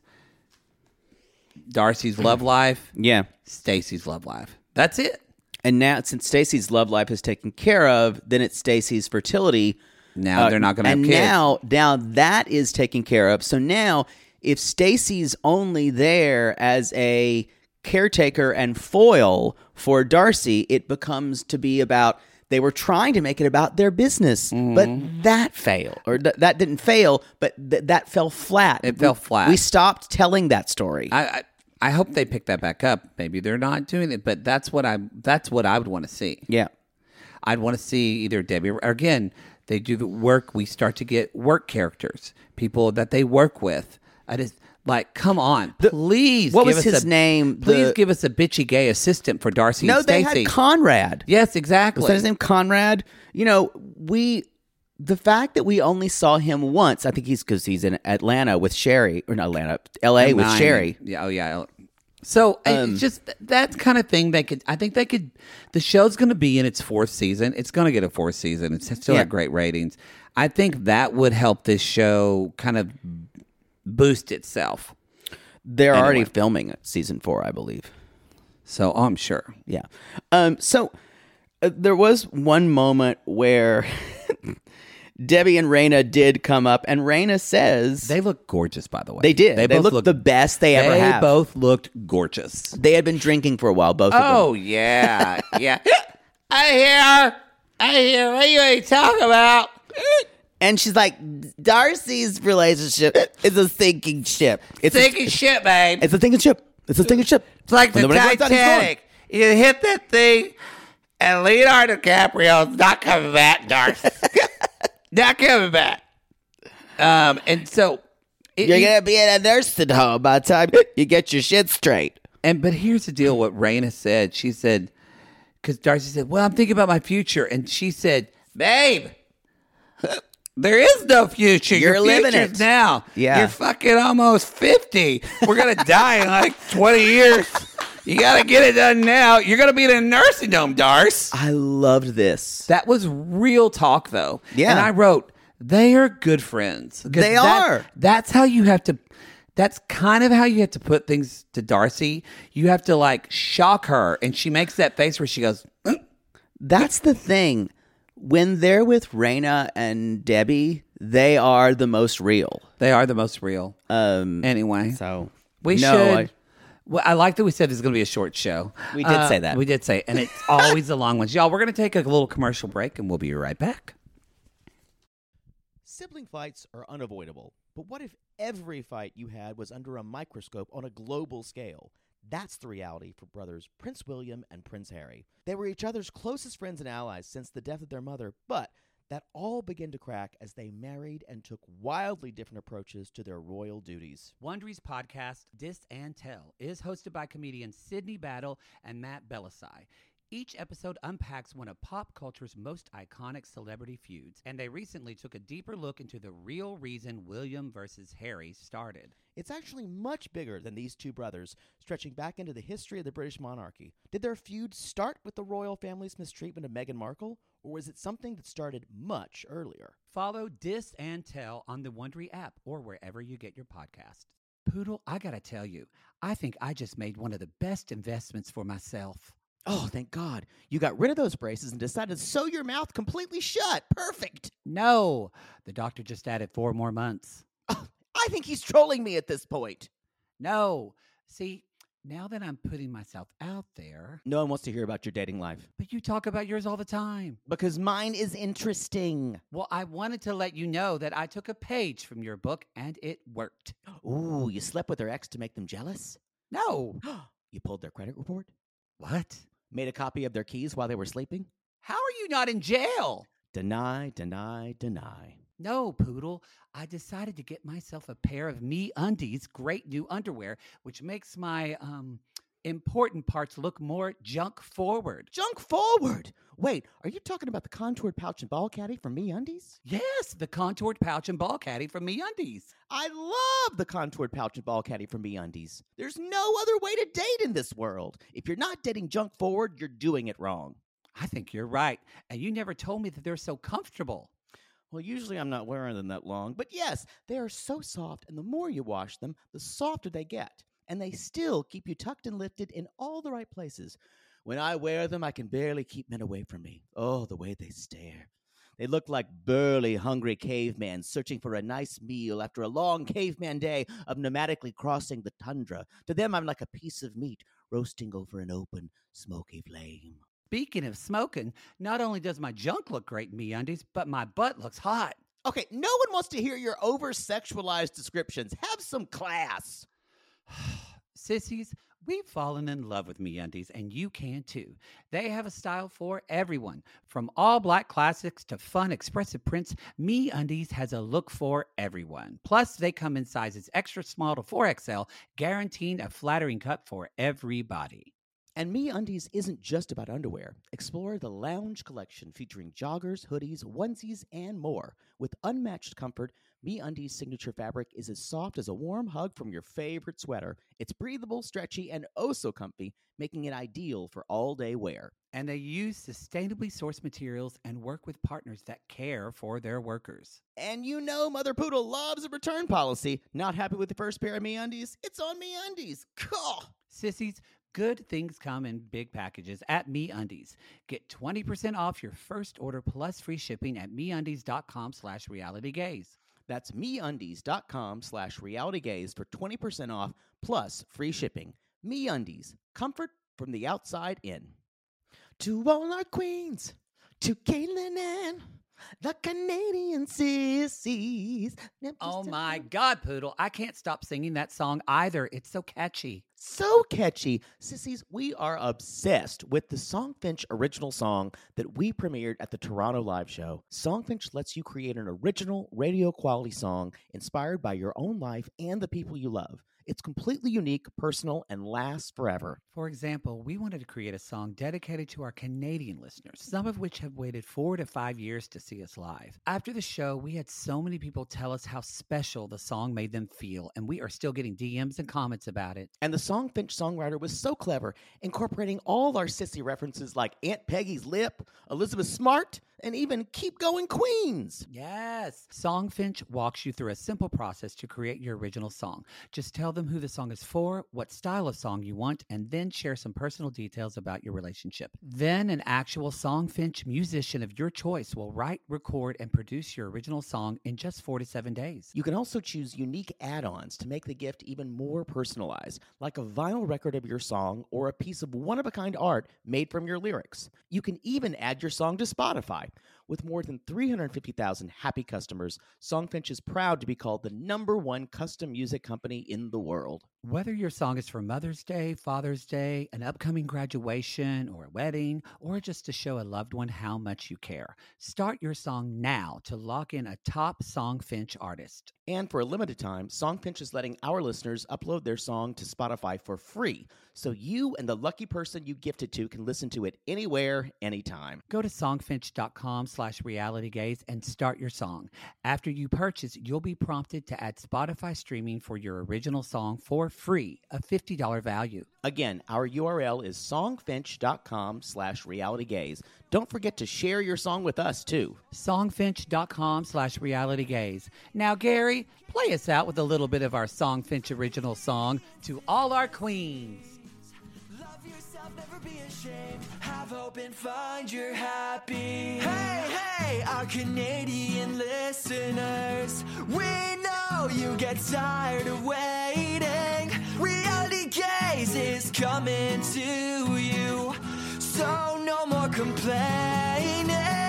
Darcy's love life, Stacey's love life. That's it. And now, since Stacey's love life is taken care of, then it's Stacey's fertility. Now they're not going to have kids. And now that is taken care of. So now, if Stacey's only there as a caretaker and foil for Darcy, it becomes to be about. They were trying to make it about their business, but that failed, or that didn't fail, but that fell flat. It fell flat. We stopped telling that story. I hope they pick that back up. Maybe they're not doing it, but that's what I would want to see. Yeah, I'd want to see either Debbie or again they do the work. We start to get work characters, people that they work with. I just like, come on, please. What was his name? Please give us a bitchy gay assistant for Darcy and Stacey. No, they had Conrad. Yes, exactly. Was that his name, Conrad? You know, the fact that we only saw him once, I think because he's in Atlanta with Sherry, or not Atlanta, L.A. with Sherry. Yeah, oh yeah. So it's just that kind of thing. The show's going to be in its fourth season. It's going to get a fourth season. It's still had great ratings. I think that would help this show kind of boost itself. They're already filming season 4, I believe. So I'm sure. Yeah. So There was one moment where Debbie and Raina did come up, and Raina says... They look gorgeous, by the way. They did. They looked the best they ever have. They both looked gorgeous. They had been drinking for a while, both of them. Oh, yeah. Yeah. I hear. What are you talking about? And she's like, Darcy's relationship is a sinking ship. It's a sinking ship, babe. It's a sinking ship. It's a sinking ship. It's like the Titanic. You hit that thing, and Leonardo DiCaprio's not coming back, Darcy. Not coming back. And so... You're going to be in a nursing home by the time you get your shit straight. But here's the deal, what Raina said. She said, because Darcy said, well, I'm thinking about my future. And she said, babe... There is no future. You're Your living future's it now. Yeah. You're fucking almost 50. We're going to die in like 20 years. You got to get it done now. You're going to be in a nursing home, Darce. I loved this. That was real talk, though. Yeah. And I wrote, they are good friends. They are. That's how you have to... That's kind of how you have to put things to Darcy. You have to, like, shock her. And she makes that face where she goes... That's the thing. When they're with Raina and Debbie, they are the most real. They are the most real. Anyway. So we should... Well, I like that we said it's going to be a short show. We did say that. We did say, and it's always the long ones. Y'all, we're going to take a little commercial break, and we'll be right back. Sibling fights are unavoidable, but what if every fight you had was under a microscope on a global scale? That's the reality for brothers Prince William and Prince Harry. They were each other's closest friends and allies since the death of their mother, but that all began to crack as they married and took wildly different approaches to their royal duties. Wondery's podcast, Dis and Tell, is hosted by comedians Sydney Battle and Matt Belisai. Each episode unpacks one of pop culture's most iconic celebrity feuds, and they recently took a deeper look into the real reason William versus Harry started. It's actually much bigger than these two brothers, stretching back into the history of the British monarchy. Did their feud start with the royal family's mistreatment of Meghan Markle, or was it something that started much earlier? Follow Dis and Tell on the Wondery app or wherever you get your podcast. Poodle, I gotta tell you, I think I just made one of the best investments for myself. Oh, thank God. You got rid of those braces and decided to sew your mouth completely shut. Perfect. No, the doctor just added 4 more months. Oh, I think he's trolling me at this point. No. See, now that I'm putting myself out there... No one wants to hear about your dating life. But you talk about yours all the time. Because mine is interesting. Well, I wanted to let you know that I took a page from your book and it worked. Ooh, you slept with their ex to make them jealous? No. You pulled their credit report? What? Made a copy of their keys while they were sleeping? How are you not in jail? Deny, deny, deny. No, Poodle. I decided to get myself a pair of MeUndies great new underwear, which makes my important parts look more junk forward. Junk forward? Wait, are you talking about the contoured pouch and ball caddy from MeUndies? Yes, the contoured pouch and ball caddy from MeUndies. I love the contoured pouch and ball caddy from MeUndies. There's no other way to date in this world. If you're not dating junk forward, you're doing it wrong. I think you're right. And you never told me that they're so comfortable. Well, usually I'm not wearing them that long. But yes, they are so soft, and the more you wash them, the softer they get. And they still keep you tucked and lifted in all the right places. When I wear them, I can barely keep men away from me. Oh, the way they stare. They look like burly, hungry cavemen searching for a nice meal after a long caveman day of nomadically crossing the tundra. To them, I'm like a piece of meat roasting over an open, smoky flame. Speaking of smoking, not only does my junk look great in MeUndies, but my butt looks hot. Okay, no one wants to hear your over-sexualized descriptions. Have some class. Sissies, we've fallen in love with MeUndies, and you can too. They have a style for everyone. From all black classics to fun, expressive prints, MeUndies has a look for everyone. Plus, they come in sizes extra small to 4XL, guaranteeing a flattering cut for everybody. And MeUndies isn't just about underwear. Explore the Lounge collection featuring joggers, hoodies, onesies, and more. With unmatched comfort, MeUndies' signature fabric is as soft as a warm hug from your favorite sweater. It's breathable, stretchy, and oh so comfy, making it ideal for all-day wear. And they use sustainably sourced materials and work with partners that care for their workers. And you know Mother Poodle loves a return policy. Not happy with the first pair of MeUndies? It's on MeUndies. Cool. Sissies, Good things come in big packages at MeUndies. Get 20% off your first order plus free shipping at MeUndies.com/realitygaze. That's MeUndies.com/realitygaze for 20% off plus free shipping. MeUndies, comfort from the outside in. To all our queens, to Caitlin and the Canadian sissies. Oh my God, Poodle. I can't stop singing that song either. It's so catchy. So catchy. Sissies, we are obsessed with the Songfinch original song that we premiered at the Toronto Live Show. Songfinch lets you create an original radio quality song inspired by your own life and the people you love. It's completely unique, personal, and lasts forever. For example, we wanted to create a song dedicated to our Canadian listeners, some of which have waited 4 to 5 years to see us live. After the show, we had so many people tell us how special the song made them feel, and we are still getting DMs and comments about it. And the Songfinch songwriter was so clever, incorporating all our sissy references like Aunt Peggy's Lip, Elizabeth Smart, and even Keep Going Queens. Yes. Songfinch walks you through a simple process to create your original song. Just tell them who the song is for, what style of song you want, and then share some personal details about your relationship. Then an actual Songfinch musician of your choice will write, record, and produce your original song in just 4 to 7 days. You can also choose unique add-ons to make the gift even more personalized, like a vinyl record of your song or a piece of one-of-a-kind art made from your lyrics. You can even add your song to Spotify. With more than 350,000 happy customers, Songfinch is proud to be called the #1 custom music company in the world. Whether your song is for Mother's Day, Father's Day, an upcoming graduation, or a wedding, or just to show a loved one how much you care, start your song now to lock in a top Songfinch artist. And for a limited time, Songfinch is letting our listeners upload their song to Spotify for free, so you and the lucky person you gifted to can listen to it anywhere, anytime. Go to songfinch.com/realitygaze and start your song. After you purchase, you'll be prompted to add Spotify streaming for your original song for free, a $50 value. Again, our URL is songfinch.com/realitygaze. Don't forget to share your song with us, too. Songfinch.com/realitygaze. Now, Gary, play us out with a little bit of our Songfinch original song, To All Our Queens. Love yourself, never be ashamed. Have hope and find your happy. Hey, hey, our Canadian listeners. We know you get tired of waiting. Reality Gaze is coming to you. So no more complaining.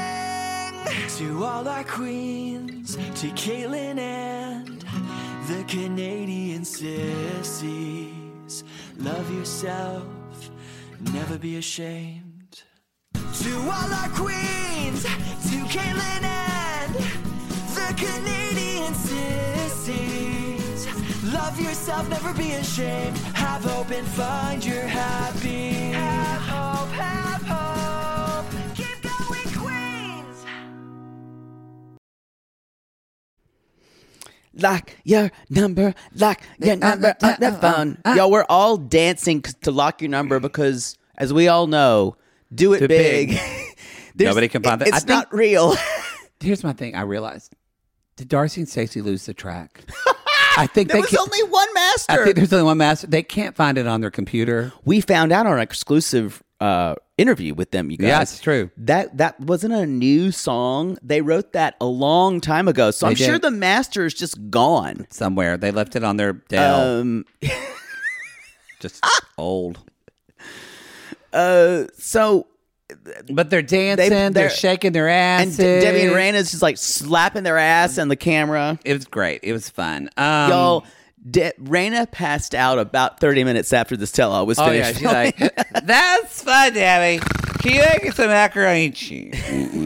To all our queens, to Caitlin and the Canadian sissies. Love yourself, never be ashamed. To all our queens, to Caitlin and the Canadian sissies. Love yourself, never be ashamed. Have hope and find your happy. Have hope, have hope. Keep going, Queens. Lock your number on the phone. Yo, we're all dancing to lock your number because, as we all know, do it big. Nobody can find that. It's not real. Here's my thing. I realized. Did Darcy and Stacey lose the track? I think there was only one master. I think there's only one master. They can't find it on their computer. We found out on an exclusive interview with them, you guys. Yeah, it's true. That wasn't a new song. They wrote that a long time ago. So I'm sure the master is just gone. Somewhere. They left it on their Dell. Just old. But they're dancing, they're shaking their asses. And Debbie and Raina's just like slapping their ass on the camera. It was great. It was fun. Y'all, Raina passed out about 30 minutes after this tell-all was finished. Oh, yeah. She's like, that's fun, Debbie. Can you make some macaroni and cheese?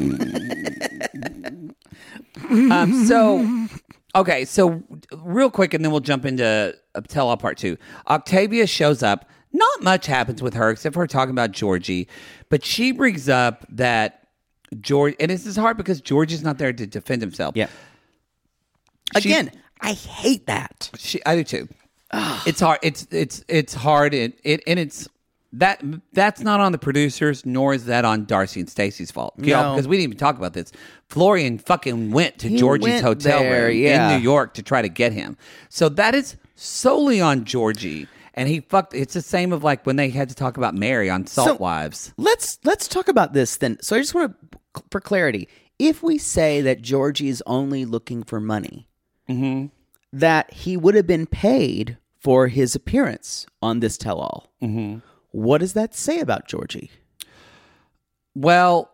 So real quick, and then we'll jump into tell-all part 2. Octavia shows up. Not much happens with her except for her talking about Georgie. But she brings up that George, and this is hard because Georgie's not there to defend himself. Yeah. Again, I hate that. I do too. It's hard. It's hard, and it's that's not on the producers, nor is that on Darcy and Stacey's fault. No. Because we didn't even talk about this. Florian fucking went to Georgie's hotel room in New York to try to get him. So that is solely on Georgie. And he fucked. It's the same of like when they had to talk about Mary on Salt Wives. Let's talk about this then. So I just want to, for clarity, if we say that Georgie is only looking for money, that he would have been paid for his appearance on this tell-all. What does that say about Georgie? Well,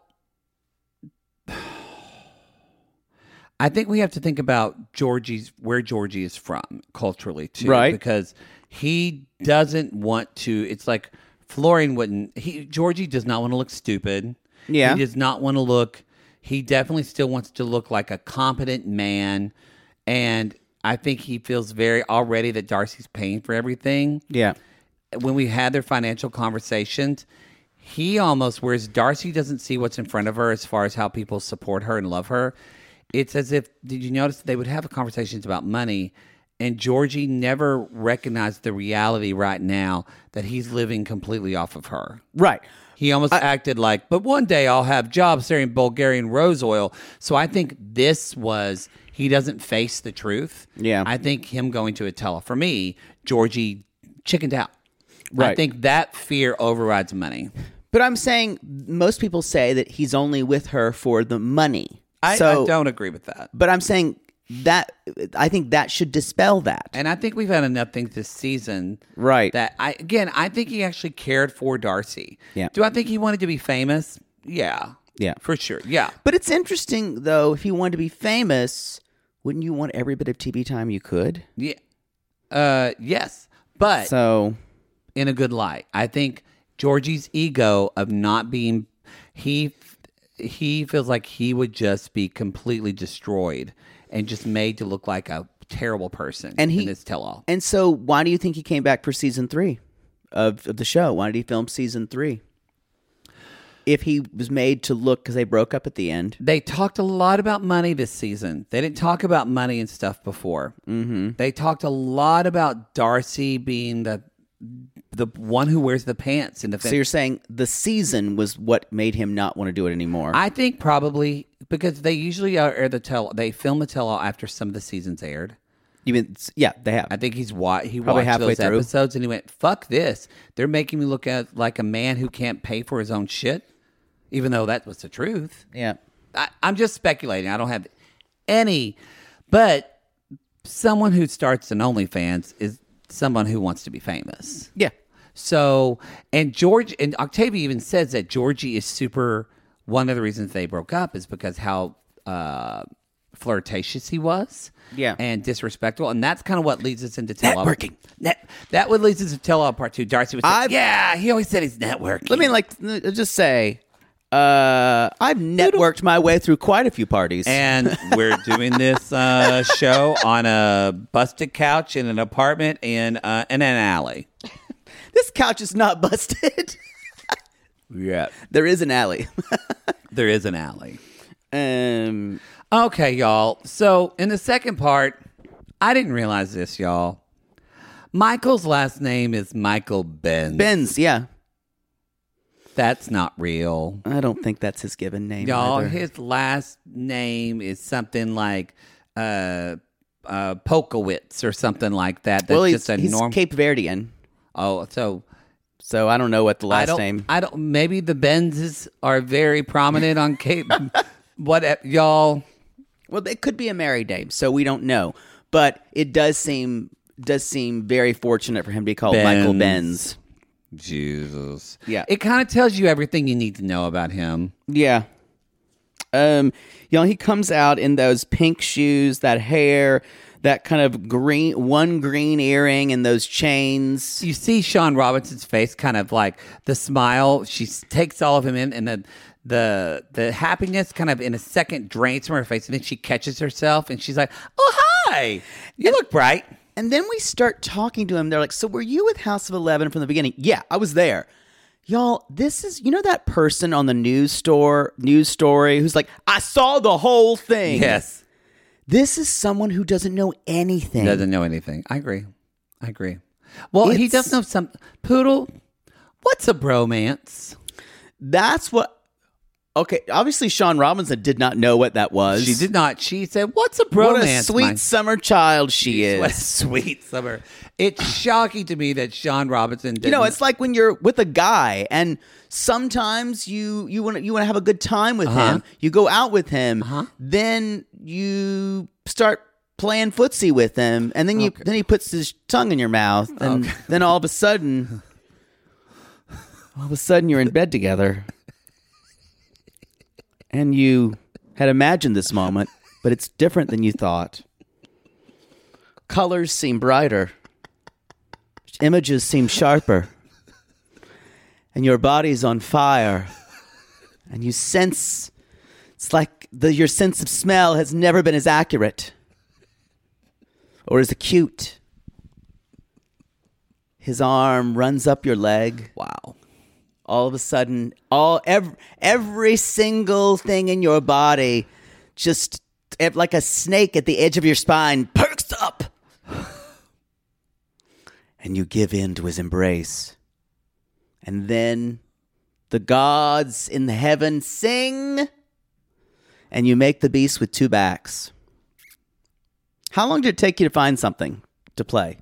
I think we have to think about where Georgie is from culturally too, right? Because he doesn't want to. It's like Florian wouldn't. Georgie does not want to look stupid. Yeah, he does not want to look. He definitely still wants to look like a competent man, and I think he feels very already that Darcy's paying for everything. Yeah. When we had their financial conversations, he almost, whereas Darcy doesn't see what's in front of her as far as how people support her and love her, it's as if, did you notice they would have conversations about money, and Georgie never recognized the reality right now that he's living completely off of her. Right. He almost acted like, but one day I'll have jobs selling Bulgarian rose oil. So I think this was, he doesn't face the truth. Yeah. I think him going to a tell. For me, Georgie chickened out. Right. I think that fear overrides money. But I'm saying most people say that he's only with her for the money. I don't agree with that. But I'm saying that I think that should dispel that. And I think we've had enough things this season. Right. That I think he actually cared for Darcy. Yeah. Do I think he wanted to be famous? Yeah. Yeah. For sure. Yeah. But it's interesting, though, if he wanted to be famous, wouldn't you want every bit of TV time you could? Yeah. Yes. But so, in a good light. I think Georgie's ego of not being, he feels like he would just be completely destroyed and just made to look like a terrible person in this tell-all. And so why do you think he came back for season 3 of the show? Why did he film season 3? If he was made to look, because they broke up at the end. They talked a lot about money this season. They didn't talk about money and stuff before. Mm-hmm. They talked a lot about Darcy being the one who wears the pants in the. So you're saying the season was what made him not want to do it anymore? I think probably because they usually they film the tell-all after some of the seasons aired. You mean, yeah, they have. I think he watched halfway those through. episodes and he went, "Fuck this! They're making me look at like a man who can't pay for his own shit." Even though that was the truth. Yeah. I'm just speculating. I don't have any. But someone who starts an OnlyFans is someone who wants to be famous. Yeah. So, and Octavia even says that Georgie is super, one of the reasons they broke up is because how flirtatious he was. Yeah. And disrespectful. And that's kind of what leads us into tell-all. Networking. That would lead us to tell-all part 2. Darcy was like, yeah, he always said he's networking. Let me just say, I've networked my way through quite a few parties. And we're doing this show on a busted couch in an apartment in an alley. This couch is not busted. Yeah. There is an alley. There is an alley. Okay, y'all. So in the second part, I didn't realize this, y'all. Michael's last name is Michael Benz. Benz, yeah. That's not real. I don't think that's his given name, y'all. either. His last name is something like Polkowitz or something like that. That's he's Cape Verdean. Oh, so I don't know what the last name. I don't. Maybe the Benzes are very prominent on Cape. What, y'all? Well, it could be a married name, so we don't know. But it does seem very fortunate for him to be called Michael Benz. Jesus. Yeah. It kind of tells you everything you need to know about him. Yeah. He comes out in those pink shoes, that hair, that kind of green earring, and those chains. You see Sean Robinson's face, kind of like the smile. She takes all of him in, and the happiness kind of in a second drains from her face, and then she catches herself, and she's like, "Oh, hi! You look bright." And then we start talking to him. They're like, so were you with House of 11 from the beginning? Yeah, I was there. Y'all, this is, that person on the news story who's like, I saw the whole thing. Yes. This is someone who doesn't know anything. Doesn't know anything. I agree. Well, he does know some. Poodle, what's a bromance? That's what Okay, obviously Sean Robinson did not know what that was. She did not. She said, "What's a bromance?" What a sweet summer child she is. What a sweet summer. It's shocking to me that Sean Robinson didn't. You know, it's like when you're with a guy and sometimes you want to have a good time with him. You go out with him. Then you start playing footsie with him, and then then he puts his tongue in your mouth, and then all of a sudden you're in bed together. And you had imagined this moment, but it's different than you thought. Colors seem brighter. Images seem sharper. And your body's on fire. And you sense, it's like your sense of smell has never been as accurate or as acute. His arm runs up your leg. Wow. All of a sudden, every single thing in your body, just like a snake at the edge of your spine, perks up. And you give in to his embrace. And then the gods in heaven sing, and you make the beast with two backs. How long did it take you to find something to play?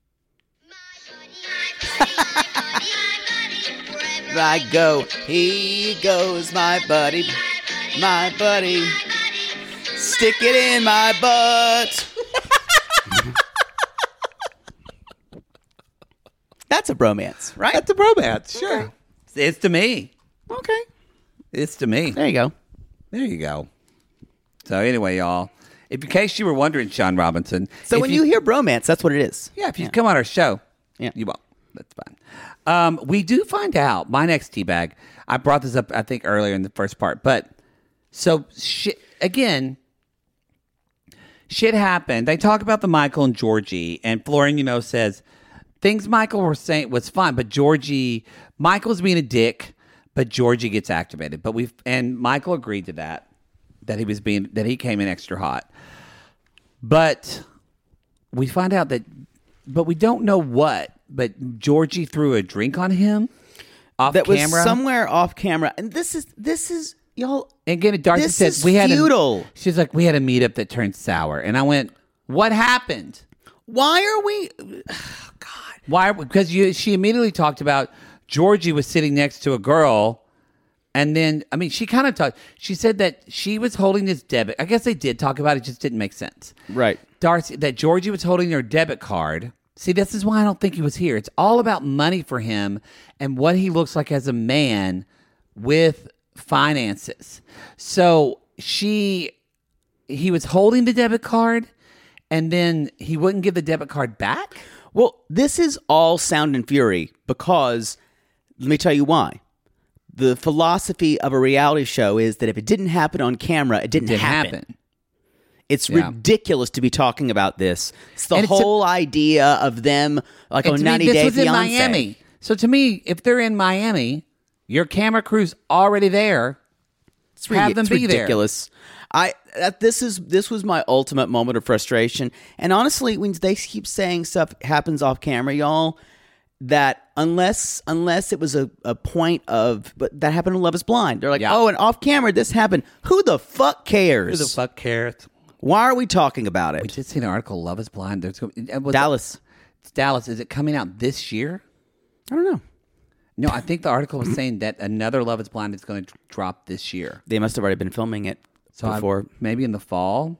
I go, he goes, my buddy, stick it in my butt. That's a bromance, right? That's a bromance, sure. Okay. It's to me. Okay. It's to me. There you go. There you go. So anyway, y'all, in case you were wondering, Sean Robinson. So when you hear bromance, that's what it is. Yeah, if you come on our show, you won't. That's fine. We do find out, my next teabag, I brought this up, I think, earlier in the first part, but so shit happened. They talk about the Michael and Georgie, and Florian, says, things Michael was saying was fine, but Michael's being a dick, but Georgie gets activated. And Michael agreed to that he came in extra hot. But we find out but we don't know what. But Georgie threw a drink on him off camera. That was somewhere off camera. And this is y'all. And again, Darcy said futile. She's like, we had a meetup that turned sour. And I went, what happened? Why are we? Oh, God. Why? Because she immediately talked about Georgie was sitting next to a girl. And then, she kind of talked. She said that she was holding his debit. I guess they did talk about it. It just didn't make sense. Right. Darcy, that Georgie was holding her debit card. See, this is why I don't think he was here. It's all about money for him and what he looks like as a man with finances. So he was holding the debit card, and then he wouldn't give the debit card back? Well, this is all sound and fury because, let me tell you why. The philosophy of a reality show is that if it didn't happen on camera, it didn't happen. It's ridiculous to be talking about this. It's the whole idea of them like on 90 Day Fiancé. This was in Miami. So to me, if they're in Miami, your camera crew's already there. Have them be ridiculous. This was my ultimate moment of frustration. And honestly, when they keep saying stuff happens off camera, y'all, that unless it was a point of, but that happened in Love is Blind. They're like, oh, and off camera this happened. Who the fuck cares? Who the fuck cares? Why are we talking about it? We just seen an article, Love is Blind. Dallas. It's Dallas. Is it coming out this year? I don't know. No, I think the article was saying that another Love is Blind is going to drop this year. They must have already been filming it before. Maybe in the fall?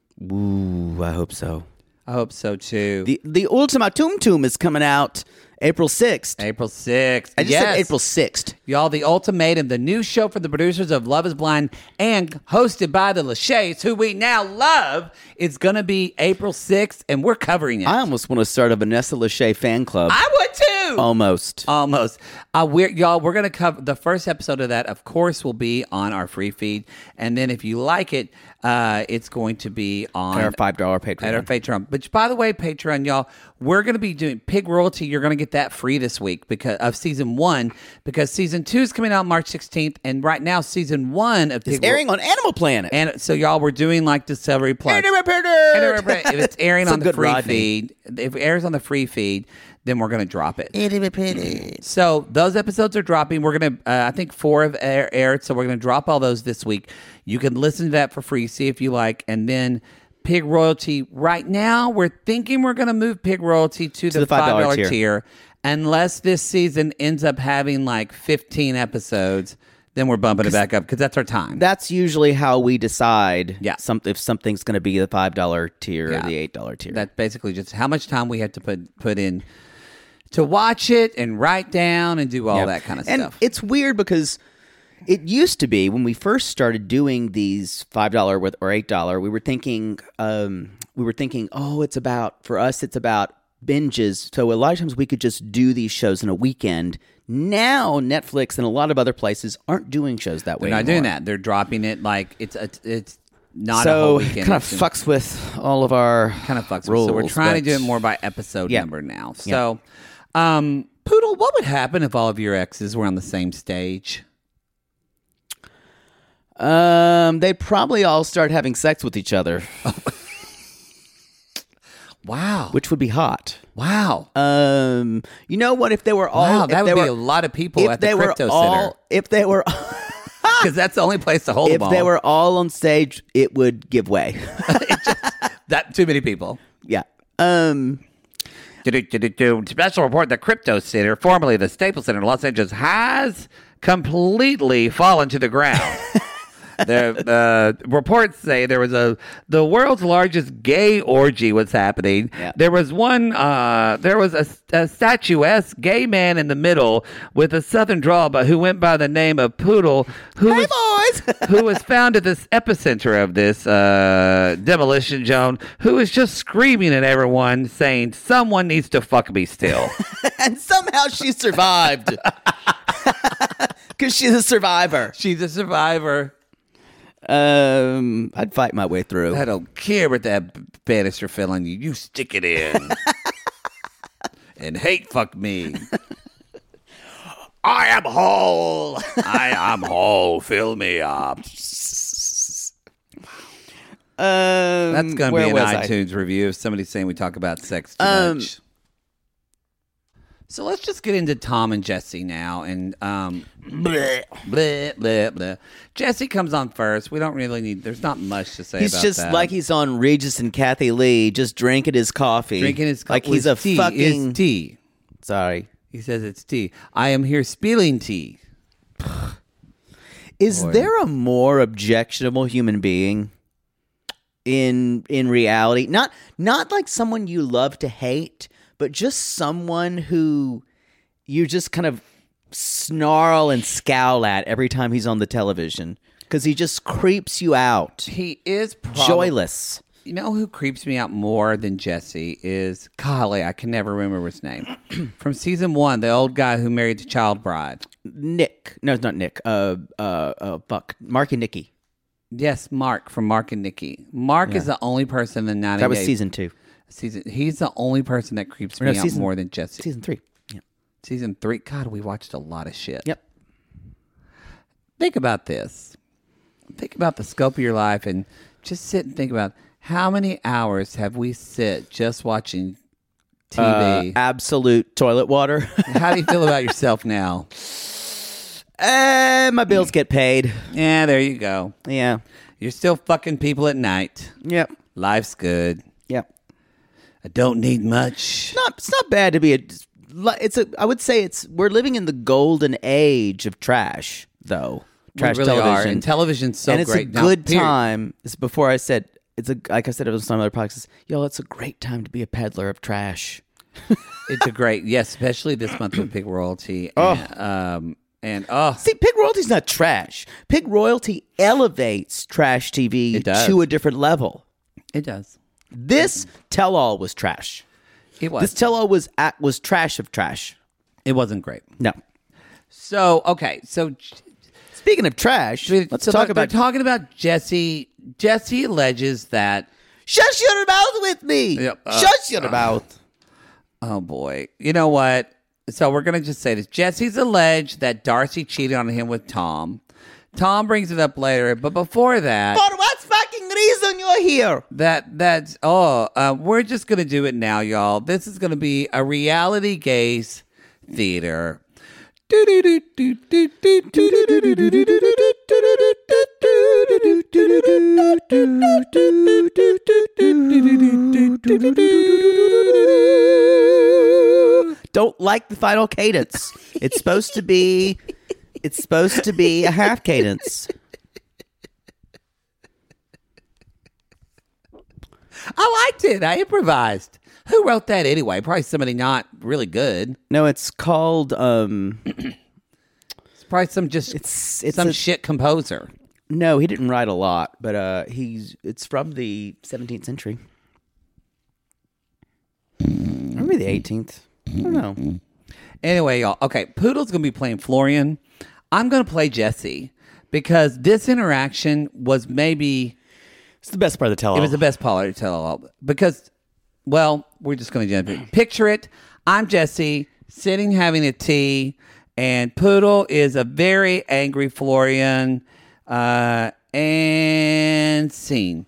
Ooh, I hope so. I hope so, too. The Ultima Tum is coming out April 6th. April 6th. I just said April 6th. Y'all, The Ultimatum, the new show for the producers of Love is Blind and hosted by the Lachey's, who we now love, is going to be April 6th, and we're covering it. I almost want to start a Vanessa Lachey fan club. I would too. Almost. We're going to cover the first episode of that, of course, will be on our free feed. And then if you like it, it's going to be on our $5 Patreon. At our Patreon. Which, by the way, Patreon, y'all, we're going to be doing Pig Royalty. You're going to get that free this week because of season 1, because season 2 is coming out March 16th, and right now season 1 of Pig It's airing on Animal Planet. And so, y'all, we're doing like Discovery Plus. If it's airing on the free feed, if it airs on the free feed, then we're going to drop it. So those episodes are dropping. We're going to, I think 4 have aired, so we're going to drop all those this week. You can listen to that for free, see if you like, and then Pig Royalty. Right now, we're thinking we're going to move Pig Royalty to the $5 tier. Unless this season ends up having like 15 episodes, then we're bumping it back up because that's our time. That's usually how we decide if something's going to be the $5 tier or the $8 tier. That's basically just how much time we have to put in to watch it and write down and do all that kind of stuff. And it's weird because it used to be when we first started doing these $5 or $8, we were thinking, it's about binges. So a lot of times we could just do these shows in a weekend. Now Netflix and a lot of other places aren't doing shows that way. They're not doing that. They're dropping it like it's not a whole weekend. So it kind of fucks with all of our rules. So we're trying to do it more by episode number now. So, Poodle, what would happen if all of your exes were on the same stage? They'd probably all start having sex with each other. Wow. Which would be hot. Wow. You know what? If they were all... Wow, that would be a lot of people at the Crypto Center. If they were... Because that's the only place to hold them all. If they were all on stage, it would give way. That too many people. Yeah. Special report, the Crypto Center, formerly the Staples Center in Los Angeles, has completely fallen to the ground. The reports say the world's largest gay orgy was happening. Yeah. There was a statuesque gay man in the middle with a southern drawl, but who went by the name of Poodle, who was found at this epicenter of this demolition zone, who was just screaming at everyone, saying, "Someone needs to fuck me still." And somehow she survived. Because she's a survivor. She's a survivor. I'd fight my way through. I don't care what that banister fell on you. You stick it in. And hate fuck me. I am whole. I am whole. Fill me up. That's going to be an iTunes review of somebody saying we talk about sex too much. So let's just get into Tom and Jesse now. And bleh, bleh, bleh, bleh. Jesse comes on first. We don't really need, there's not much to say about that. He's just like he's on Regis and Kathy Lee, just drinking his coffee. Like he's a tea. fucking... It's tea. Sorry. He says it's tea. I am here spilling tea. Is there a more objectionable human being in reality? Not like someone you love to hate, but just someone who you just kind of snarl and scowl at every time he's on the television because he just creeps you out. He is joyless. You know who creeps me out more than Jesse is golly, I can never remember his name. From season 1, the old guy who married the child bride. Nick. No, it's not Nick. Mark and Nikki. Yes, Mark from Mark and Nikki. Mark is the only person in 90 That was days. season 2. He's the only person that creeps me out more than Jesse. Season 3. Yeah. Season 3. God, we watched a lot of shit. Yep. Think about this. Think about the scope of your life and just sit and think about how many hours have we sit just watching TV? Absolute toilet water. How do you feel about yourself now? My bills get paid. Yeah, there you go. Yeah. You're still fucking people at night. Yep. Life's good. Yep. I don't need much. It's not bad to be I would say we're living in the golden age of trash, though. Trash we really television. are. And television's so and it's great. a good time. It's before I said like I said it was some other podcasts. It's a great time to be a peddler of trash. It's a great, yes, especially this month with Pig Royalty. See, Pig Royalty's not trash. Pig Royalty elevates trash TV to a different level. It does. This tell-all was trash. It was. This tell-all was trash of trash. It wasn't great. No. So, okay. So, speaking of trash, let's talk about... They're talking about Jesse. Jesse alleges that... Shut your mouth with me! Yep, Shut your mouth. Oh, boy. You know what? So, we're going to just say this. Jesse's alleged that Darcy cheated on him with Tom. Tom brings it up later, but before that... For what fucking reason you're here. We're just gonna do it now, y'all. This is gonna be a reality gaze theater. Don't like the final cadence. It's supposed to be a half cadence. I liked it. I improvised. Who wrote that anyway? Probably somebody not really good. No, it's called It's probably some shit composer. No, he didn't write a lot, but it's from the 17th century. Maybe the 18th. I don't know. Anyway, y'all. Okay, Poodle's going to be playing Florian. I'm going to play Jesse because this interaction was maybe... It's the best part of the tell-all. It was the best part of the tell-all because, well, we're just going to jump in. Picture it. I'm Jesse sitting having a tea, and Poodle is a very angry Florian. And scene.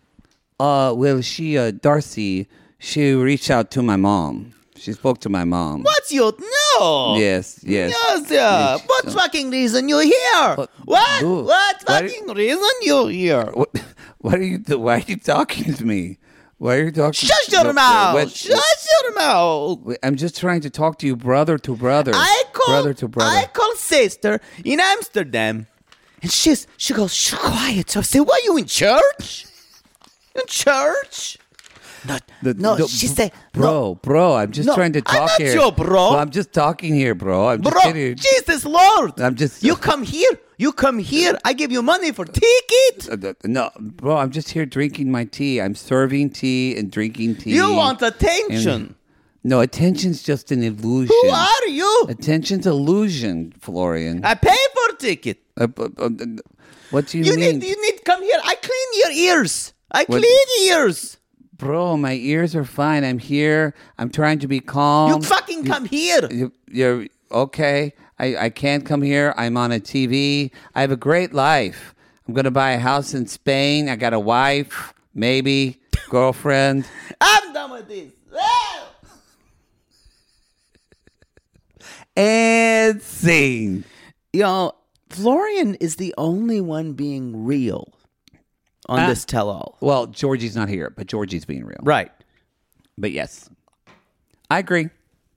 Darcy, she reached out to my mom. She spoke to my mom. What's your... No! Yes. Yes, yeah. What fucking reason you're here? What fucking reason you're here? Why are you talking to me? Why are you talking? Shut your mouth! Shut your mouth! I'm just trying to talk to you, brother to brother. Brother to brother. I call sister in Amsterdam. And she goes, shh, quiet. So I say, what, you in church? In church? She said, bro, I'm just trying to talk here. I'm not your bro. Well, I'm just talking here, bro. I'm just bro, kidding. Jesus Lord. You come here. I give you money for ticket. No, bro, I'm just here drinking my tea. I'm serving tea and drinking tea. You want attention. No, attention's just an illusion. Who are you? Attention's illusion, Florian. I pay for ticket. What do you mean? You need to come here. I clean your ears. Ears. Bro, my ears are fine. I'm here. I'm trying to be calm. You fucking come here. You're okay. I can't come here. I'm on a TV. I have a great life. I'm going to buy a house in Spain. I got a wife, maybe, girlfriend. I'm done with this. And scene. Y'all, Florian is the only one being real on this tell-all. Well, Georgie's not here, but Georgie's being real. Right. But yes, I agree.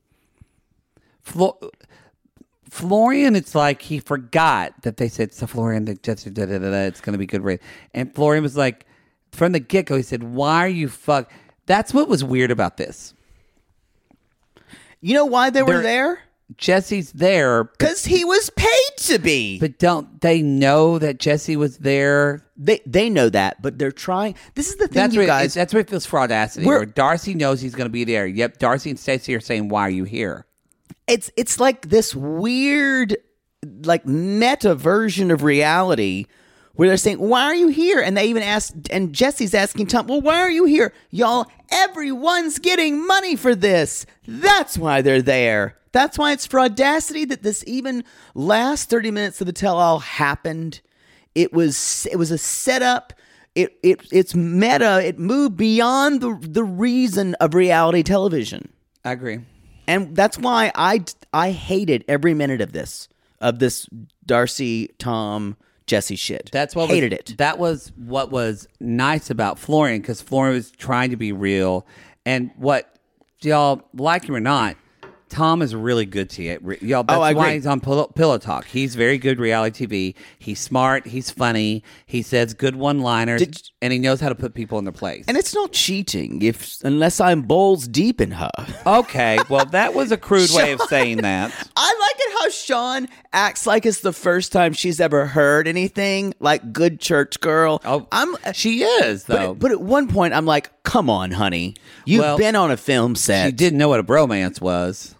Florian, it's like he forgot that they said, so Florian, it's going to be good. Right? And Florian was like, from the get-go, he said, why are you fuck? That's what was weird about this. You know why they were there? Jesse's there. Because he was paid to be. But don't they know that Jesse was there? They know that, but they're trying. This is the thing, you guys. That's where it feels fraudacity. Where Darcy knows he's going to be there. Yep, Darcy and Stacey are saying, why are you here? It's like this weird, like meta version of reality where they're saying, why are you here? And they even ask, and Jesse's asking Tom, well, why are you here? Y'all, everyone's getting money for this. That's why they're there. That's why it's fraudacity that this even last 30 minutes of the tell-all happened. It was a setup. It's meta. It moved beyond the reason of reality television. I agree. And that's why I hated every minute of this Darcy, Tom, Jesse shit. That's what hated it. That was what was nice about Florian, because Florian was trying to be real. And what, y'all, like him or not, Tom is really good to you. Y'all, that's why he's on Pillow Talk. He's very good reality TV. He's smart. He's funny. He says good one-liners, and he knows how to put people in their place. And it's not cheating unless I'm balls deep in her. Okay, well, that was a crude way of saying that. I like it how Sean acts like it's the first time she's ever heard anything like good church girl. Oh, she is, though. But at one point, I'm like, come on, honey. You've been on a film set. She didn't know what a bromance was.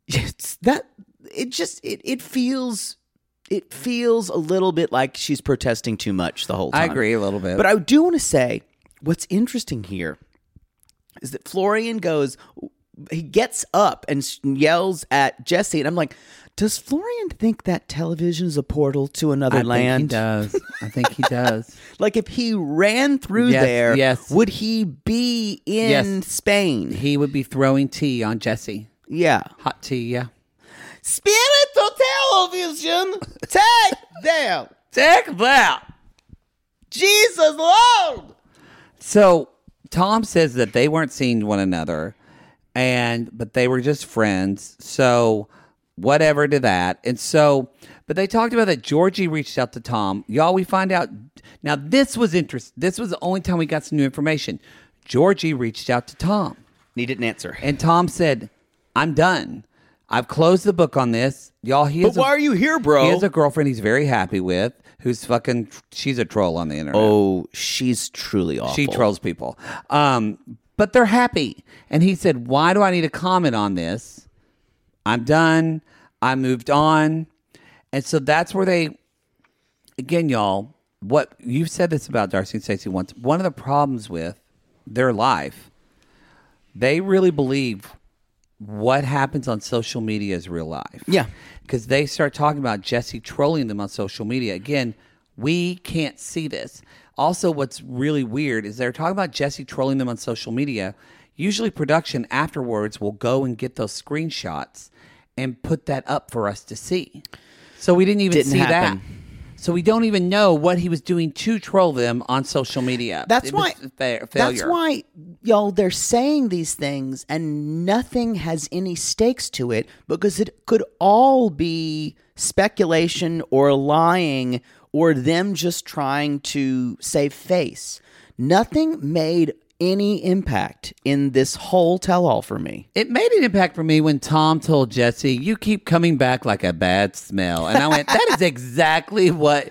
It feels a little bit like she's protesting too much the whole time. I agree a little bit. But I do want to say what's interesting here is that Florian goes, he gets up and yells at Jesse, and I'm like, does Florian think that television is a portal to another land? I think he does. Like, if he ran through there, would he be in Spain? He would be throwing tea on Jesse. Yeah. Hot tea, yeah. Spiritual television, take them. Take that. Jesus Lord. So Tom says that they weren't seeing one another, but they were just friends. So whatever to that. And so, but they talked about that Georgie reached out to Tom. Y'all, we find out. Now, this was interesting. This was the only time we got some new information. Georgie reached out to Tom. Needed an answer. And Tom said, I'm done. I've closed the book on this. Y'all, but why are you here, bro? He has a girlfriend he's very happy with who's she's a troll on the internet. Oh, she's truly awful. She trolls people. But they're happy. And he said, why do I need to comment on this? I'm done. I moved on. And so that's where they, again, y'all, what you've said this about Darcy and Stacey once. One of the problems with their life, they really believe what happens on social media is real life. Yeah. Because they start talking about Jesse trolling them on social media. Again, we can't see this. Also, what's really weird is they're talking about Jesse trolling them on social media. Usually production afterwards will go and get those screenshots and put that up for us to see. So we didn't even see that. So we don't even know what he was doing to troll them on social media. That's why, y'all, they're saying these things and nothing has any stakes to it because it could all be speculation or lying or them just trying to save face. Nothing made any impact in this whole tell-all for me. It made an impact for me when Tom told Jesse, you keep coming back like a bad smell. And I went, that is exactly what,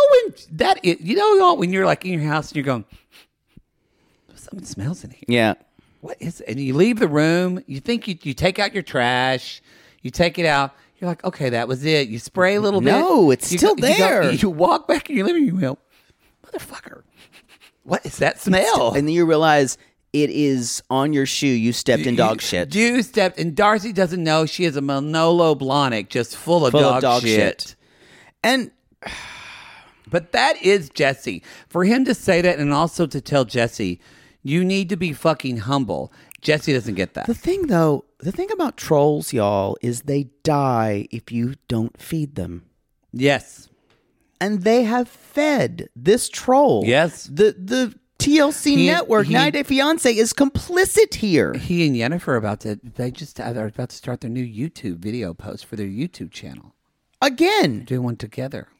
when you're like in your house and you're going, something smells in here. Yeah. What is it? And you leave the room, you think you take out your trash, you take it out, you're like, okay, that was it. You spray a little bit. No, it's still there. You walk back in your living room, you go, motherfucker. What is that smell? And then you realize it is on your shoe. You stepped in dog shit. You stepped, and Darcy doesn't know she is a Manolo Blahnik just full of dog shit. And, but that is Jesse. For him to say that and also to tell Jesse, you need to be fucking humble. Jesse doesn't get that. The thing about trolls, y'all, is they die if you don't feed them. Yes. And they have fed this troll. Yes. The TLC network, 90 Day Fiancé, is complicit here. He and Yennefer are about to start their new YouTube video post for their YouTube channel. Again. Doing one together.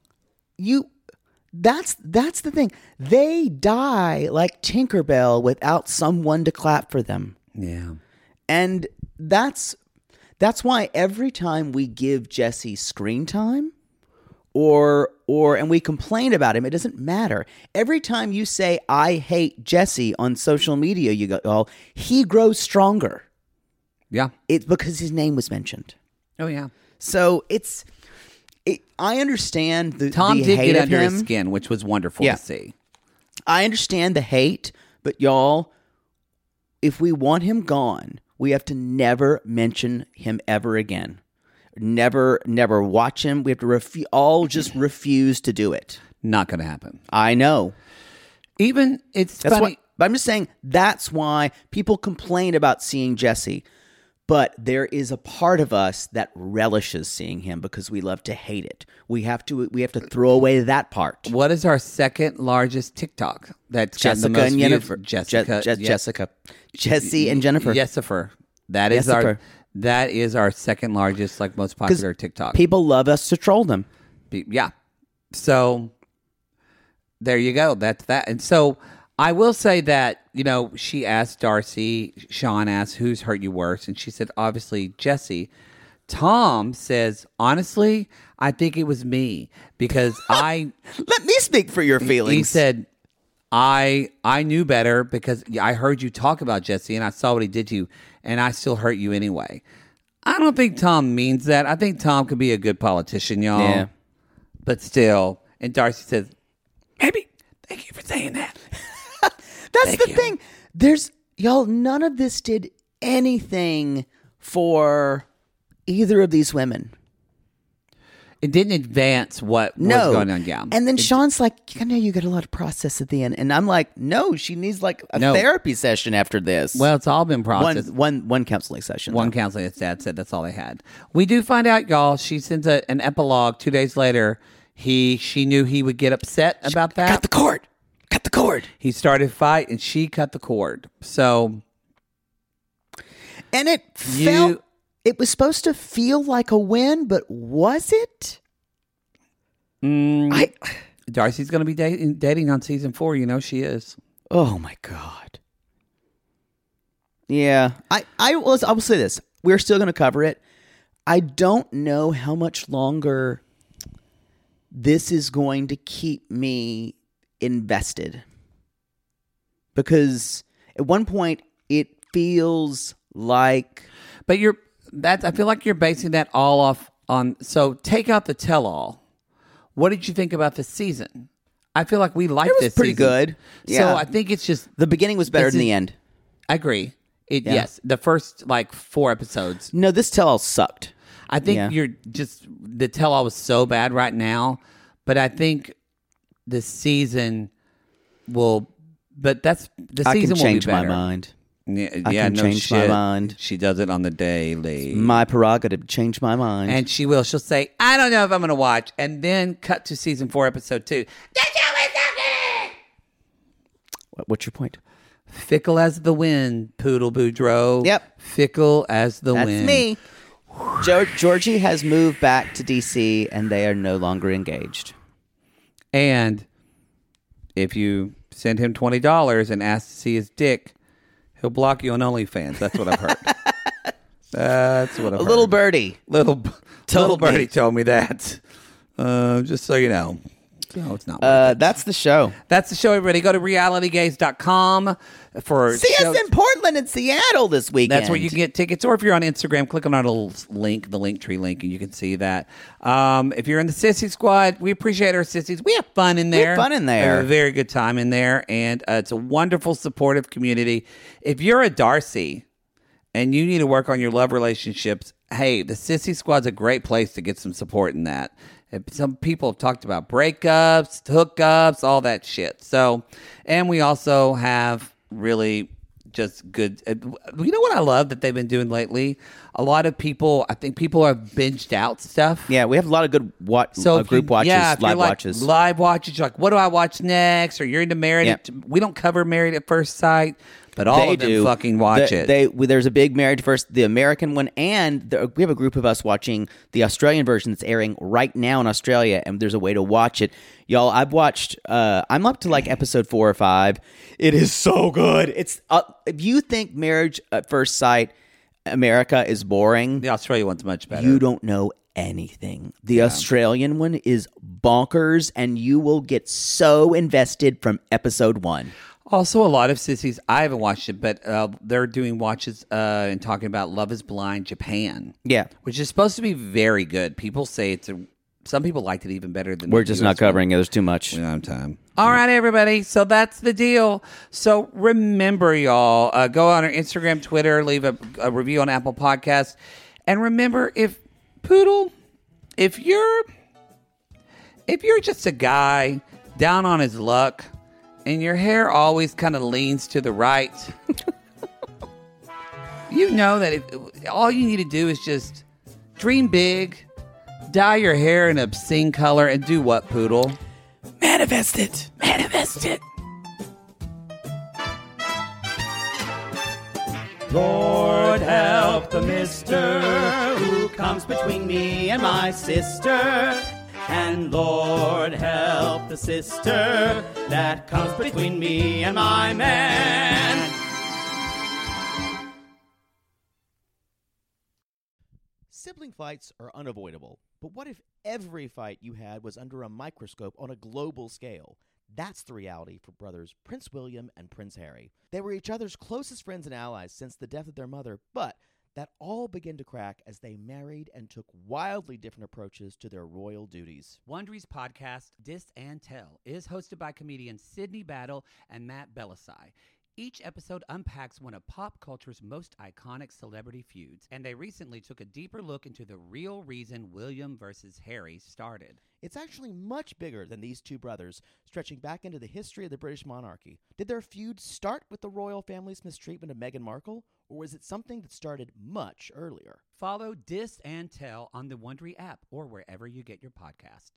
That's the thing. They die like Tinkerbell without someone to clap for them. Yeah. And that's why every time we give Jesse screen time, and we complain about him, it doesn't matter. Every time you say, I hate Jesse on social media, you go, oh, he grows stronger. Yeah. It's because his name was mentioned. Oh, yeah. So I understand Tom the did hate get of under him. his skin, which was wonderful to see. I understand the hate, but y'all, if we want him gone, we have to never mention him ever again. Never watch him. We have to all just refuse to do it. Not going to happen. I know. Even that's funny. But I'm just saying that's why people complain about seeing Jesse. But there is a part of us that relishes seeing him because we love to hate it. We have to throw away that part. What is our second largest TikTok? That's Jessica and Yennefer. Jessica. Jesse and Jennifer. Yesifer. That is our second largest, most popular TikTok. People love us to troll them. Yeah. So there you go. That's that. And so I will say that, she asked Darcy, Sean asked, who's hurt you worse? And she said, obviously, Jesse. Tom says, honestly, I think it was me because I... Let me speak for your feelings. He said, I knew better because I heard you talk about Jesse and I saw what he did to you and I still hurt you anyway. I don't think Tom means that. I think Tom could be a good politician, y'all. Yeah. But still. And Darcy says, maybe. Thank you for saying that. That's the thing. Y'all, none of this did anything for either of these women. It didn't advance what was going on. Yeah. And then Sean's like, I know you got a lot of process at the end. And I'm like, no, she needs like a therapy session after this. Well, it's all been processed. One counseling session. One counseling. His dad said that's all they had. We do find out, y'all, she sends an epilogue 2 days later. She knew he would get upset about that. Cut the cord. He started a fight and she cut the cord. So. And it was supposed to feel like a win, but was it? Darcy's going to be dating on season 4. You know she is. Oh my God. Yeah, I will say this: we're still going to cover it. I don't know how much longer this is going to keep me invested, because at one point it feels like, but I feel like you're basing that all off on. So take out the tell-all. What did you think about this season? I feel like we liked this season. Pretty good. Yeah. So I think it's just the beginning was better than the end. I agree. Yes, the first 4 episodes. No, this tell-all sucked. I think the tell-all was so bad right now, but I think the season will. But the season will be better. I can change my mind. I can change my mind. She does it on the daily. It's my prerogative to change my mind. And she will. She'll say, I don't know if I'm going to watch. And then cut to season 4, episode 2. The show is so good! What's your point? Fickle as the wind, Poodle Boudreaux. Yep. Fickle as the wind. That's me. Georgie has moved back to D.C. and they are no longer engaged. And if you send him $20 and ask to see his dick, he'll block you on OnlyFans. That's what I've heard. That's what I've heard. Little birdie. Little birdie told me that. Just so you know. No, it's not. That's the show. That's the show, everybody. Go to realitygaze.com for see us in Portland and Seattle this weekend. That's where you can get tickets. Or if you're on Instagram, click on our little link, the Linktree link, and you can see that. If you're in the Sissy Squad, we appreciate our sissies. We have fun in there. We have fun in there. We have a very good time in there, and it's a wonderful, supportive community. If you're a Darcy and you need to work on your love relationships, hey, the Sissy Squad's a great place to get some support in that. Some people have talked about breakups, hookups, all that shit. So, and we also have really just good. You know what I love that they've been doing lately? A lot of people, I think people have binged out stuff. Yeah, we have a lot of good group watches, live watches. Live watches. You're like, what do I watch next? Or you're into Married. We don't cover Married at First Sight. But all of them fucking watch it. There's a big Married First, the American one, and we have a group of us watching the Australian version that's airing right now in Australia, and there's a way to watch it. Y'all, I've watched, I'm up to like episode 4 or 5. It is so good. It's if you think Marriage at First Sight America is boring, the Australia one's much better. You don't know anything. The Australian one is bonkers, and you will get so invested from episode 1. Also, a lot of sissies, I haven't watched it, but they're doing watches and talking about Love is Blind Japan. Yeah. Which is supposed to be very good. People say some people liked it even better than we're just not covering it. There's too much. We don't have time. All right, everybody. So that's the deal. So remember, y'all, go on our Instagram, Twitter, leave a review on Apple Podcasts. And remember, if you're just a guy down on his luck, and your hair always kind of leans to the right, you know that all you need to do is just dream big, dye your hair an obscene color, and do what, Poodle? Manifest it. Manifest it. Lord help the mister who comes between me and my sister. And Lord help the sister that comes between me and my man. Sibling fights are unavoidable, but what if every fight you had was under a microscope on a global scale? That's the reality for brothers Prince William and Prince Harry. They were each other's closest friends and allies since the death of their mother, but that all began to crack as they married and took wildly different approaches to their royal duties. Wondery's podcast, Dis and Tell, is hosted by comedians Sydney Battle and Matt Belisai. Each episode unpacks one of pop culture's most iconic celebrity feuds, and they recently took a deeper look into the real reason William versus Harry started. It's actually much bigger than these two brothers, stretching back into the history of the British monarchy. Did their feud start with the royal family's mistreatment of Meghan Markle, or was it something that started much earlier? Follow Dis and Tell on the Wondery app or wherever you get your podcasts.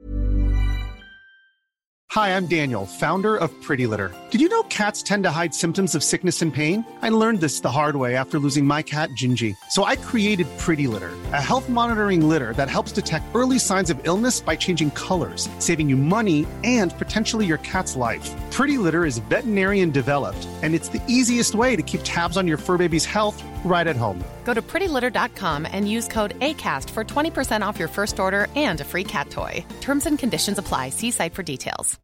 Hi, I'm Daniel, founder of Pretty Litter. Did you know cats tend to hide symptoms of sickness and pain? I learned this the hard way after losing my cat, Gingy. So I created Pretty Litter, a health monitoring litter that helps detect early signs of illness by changing colors, saving you money and potentially your cat's life. Pretty Litter is veterinarian developed, and it's the easiest way to keep tabs on your fur baby's health right at home. Go to prettylitter.com and use code ACAST for 20% off your first order and a free cat toy. Terms and conditions apply. See site for details.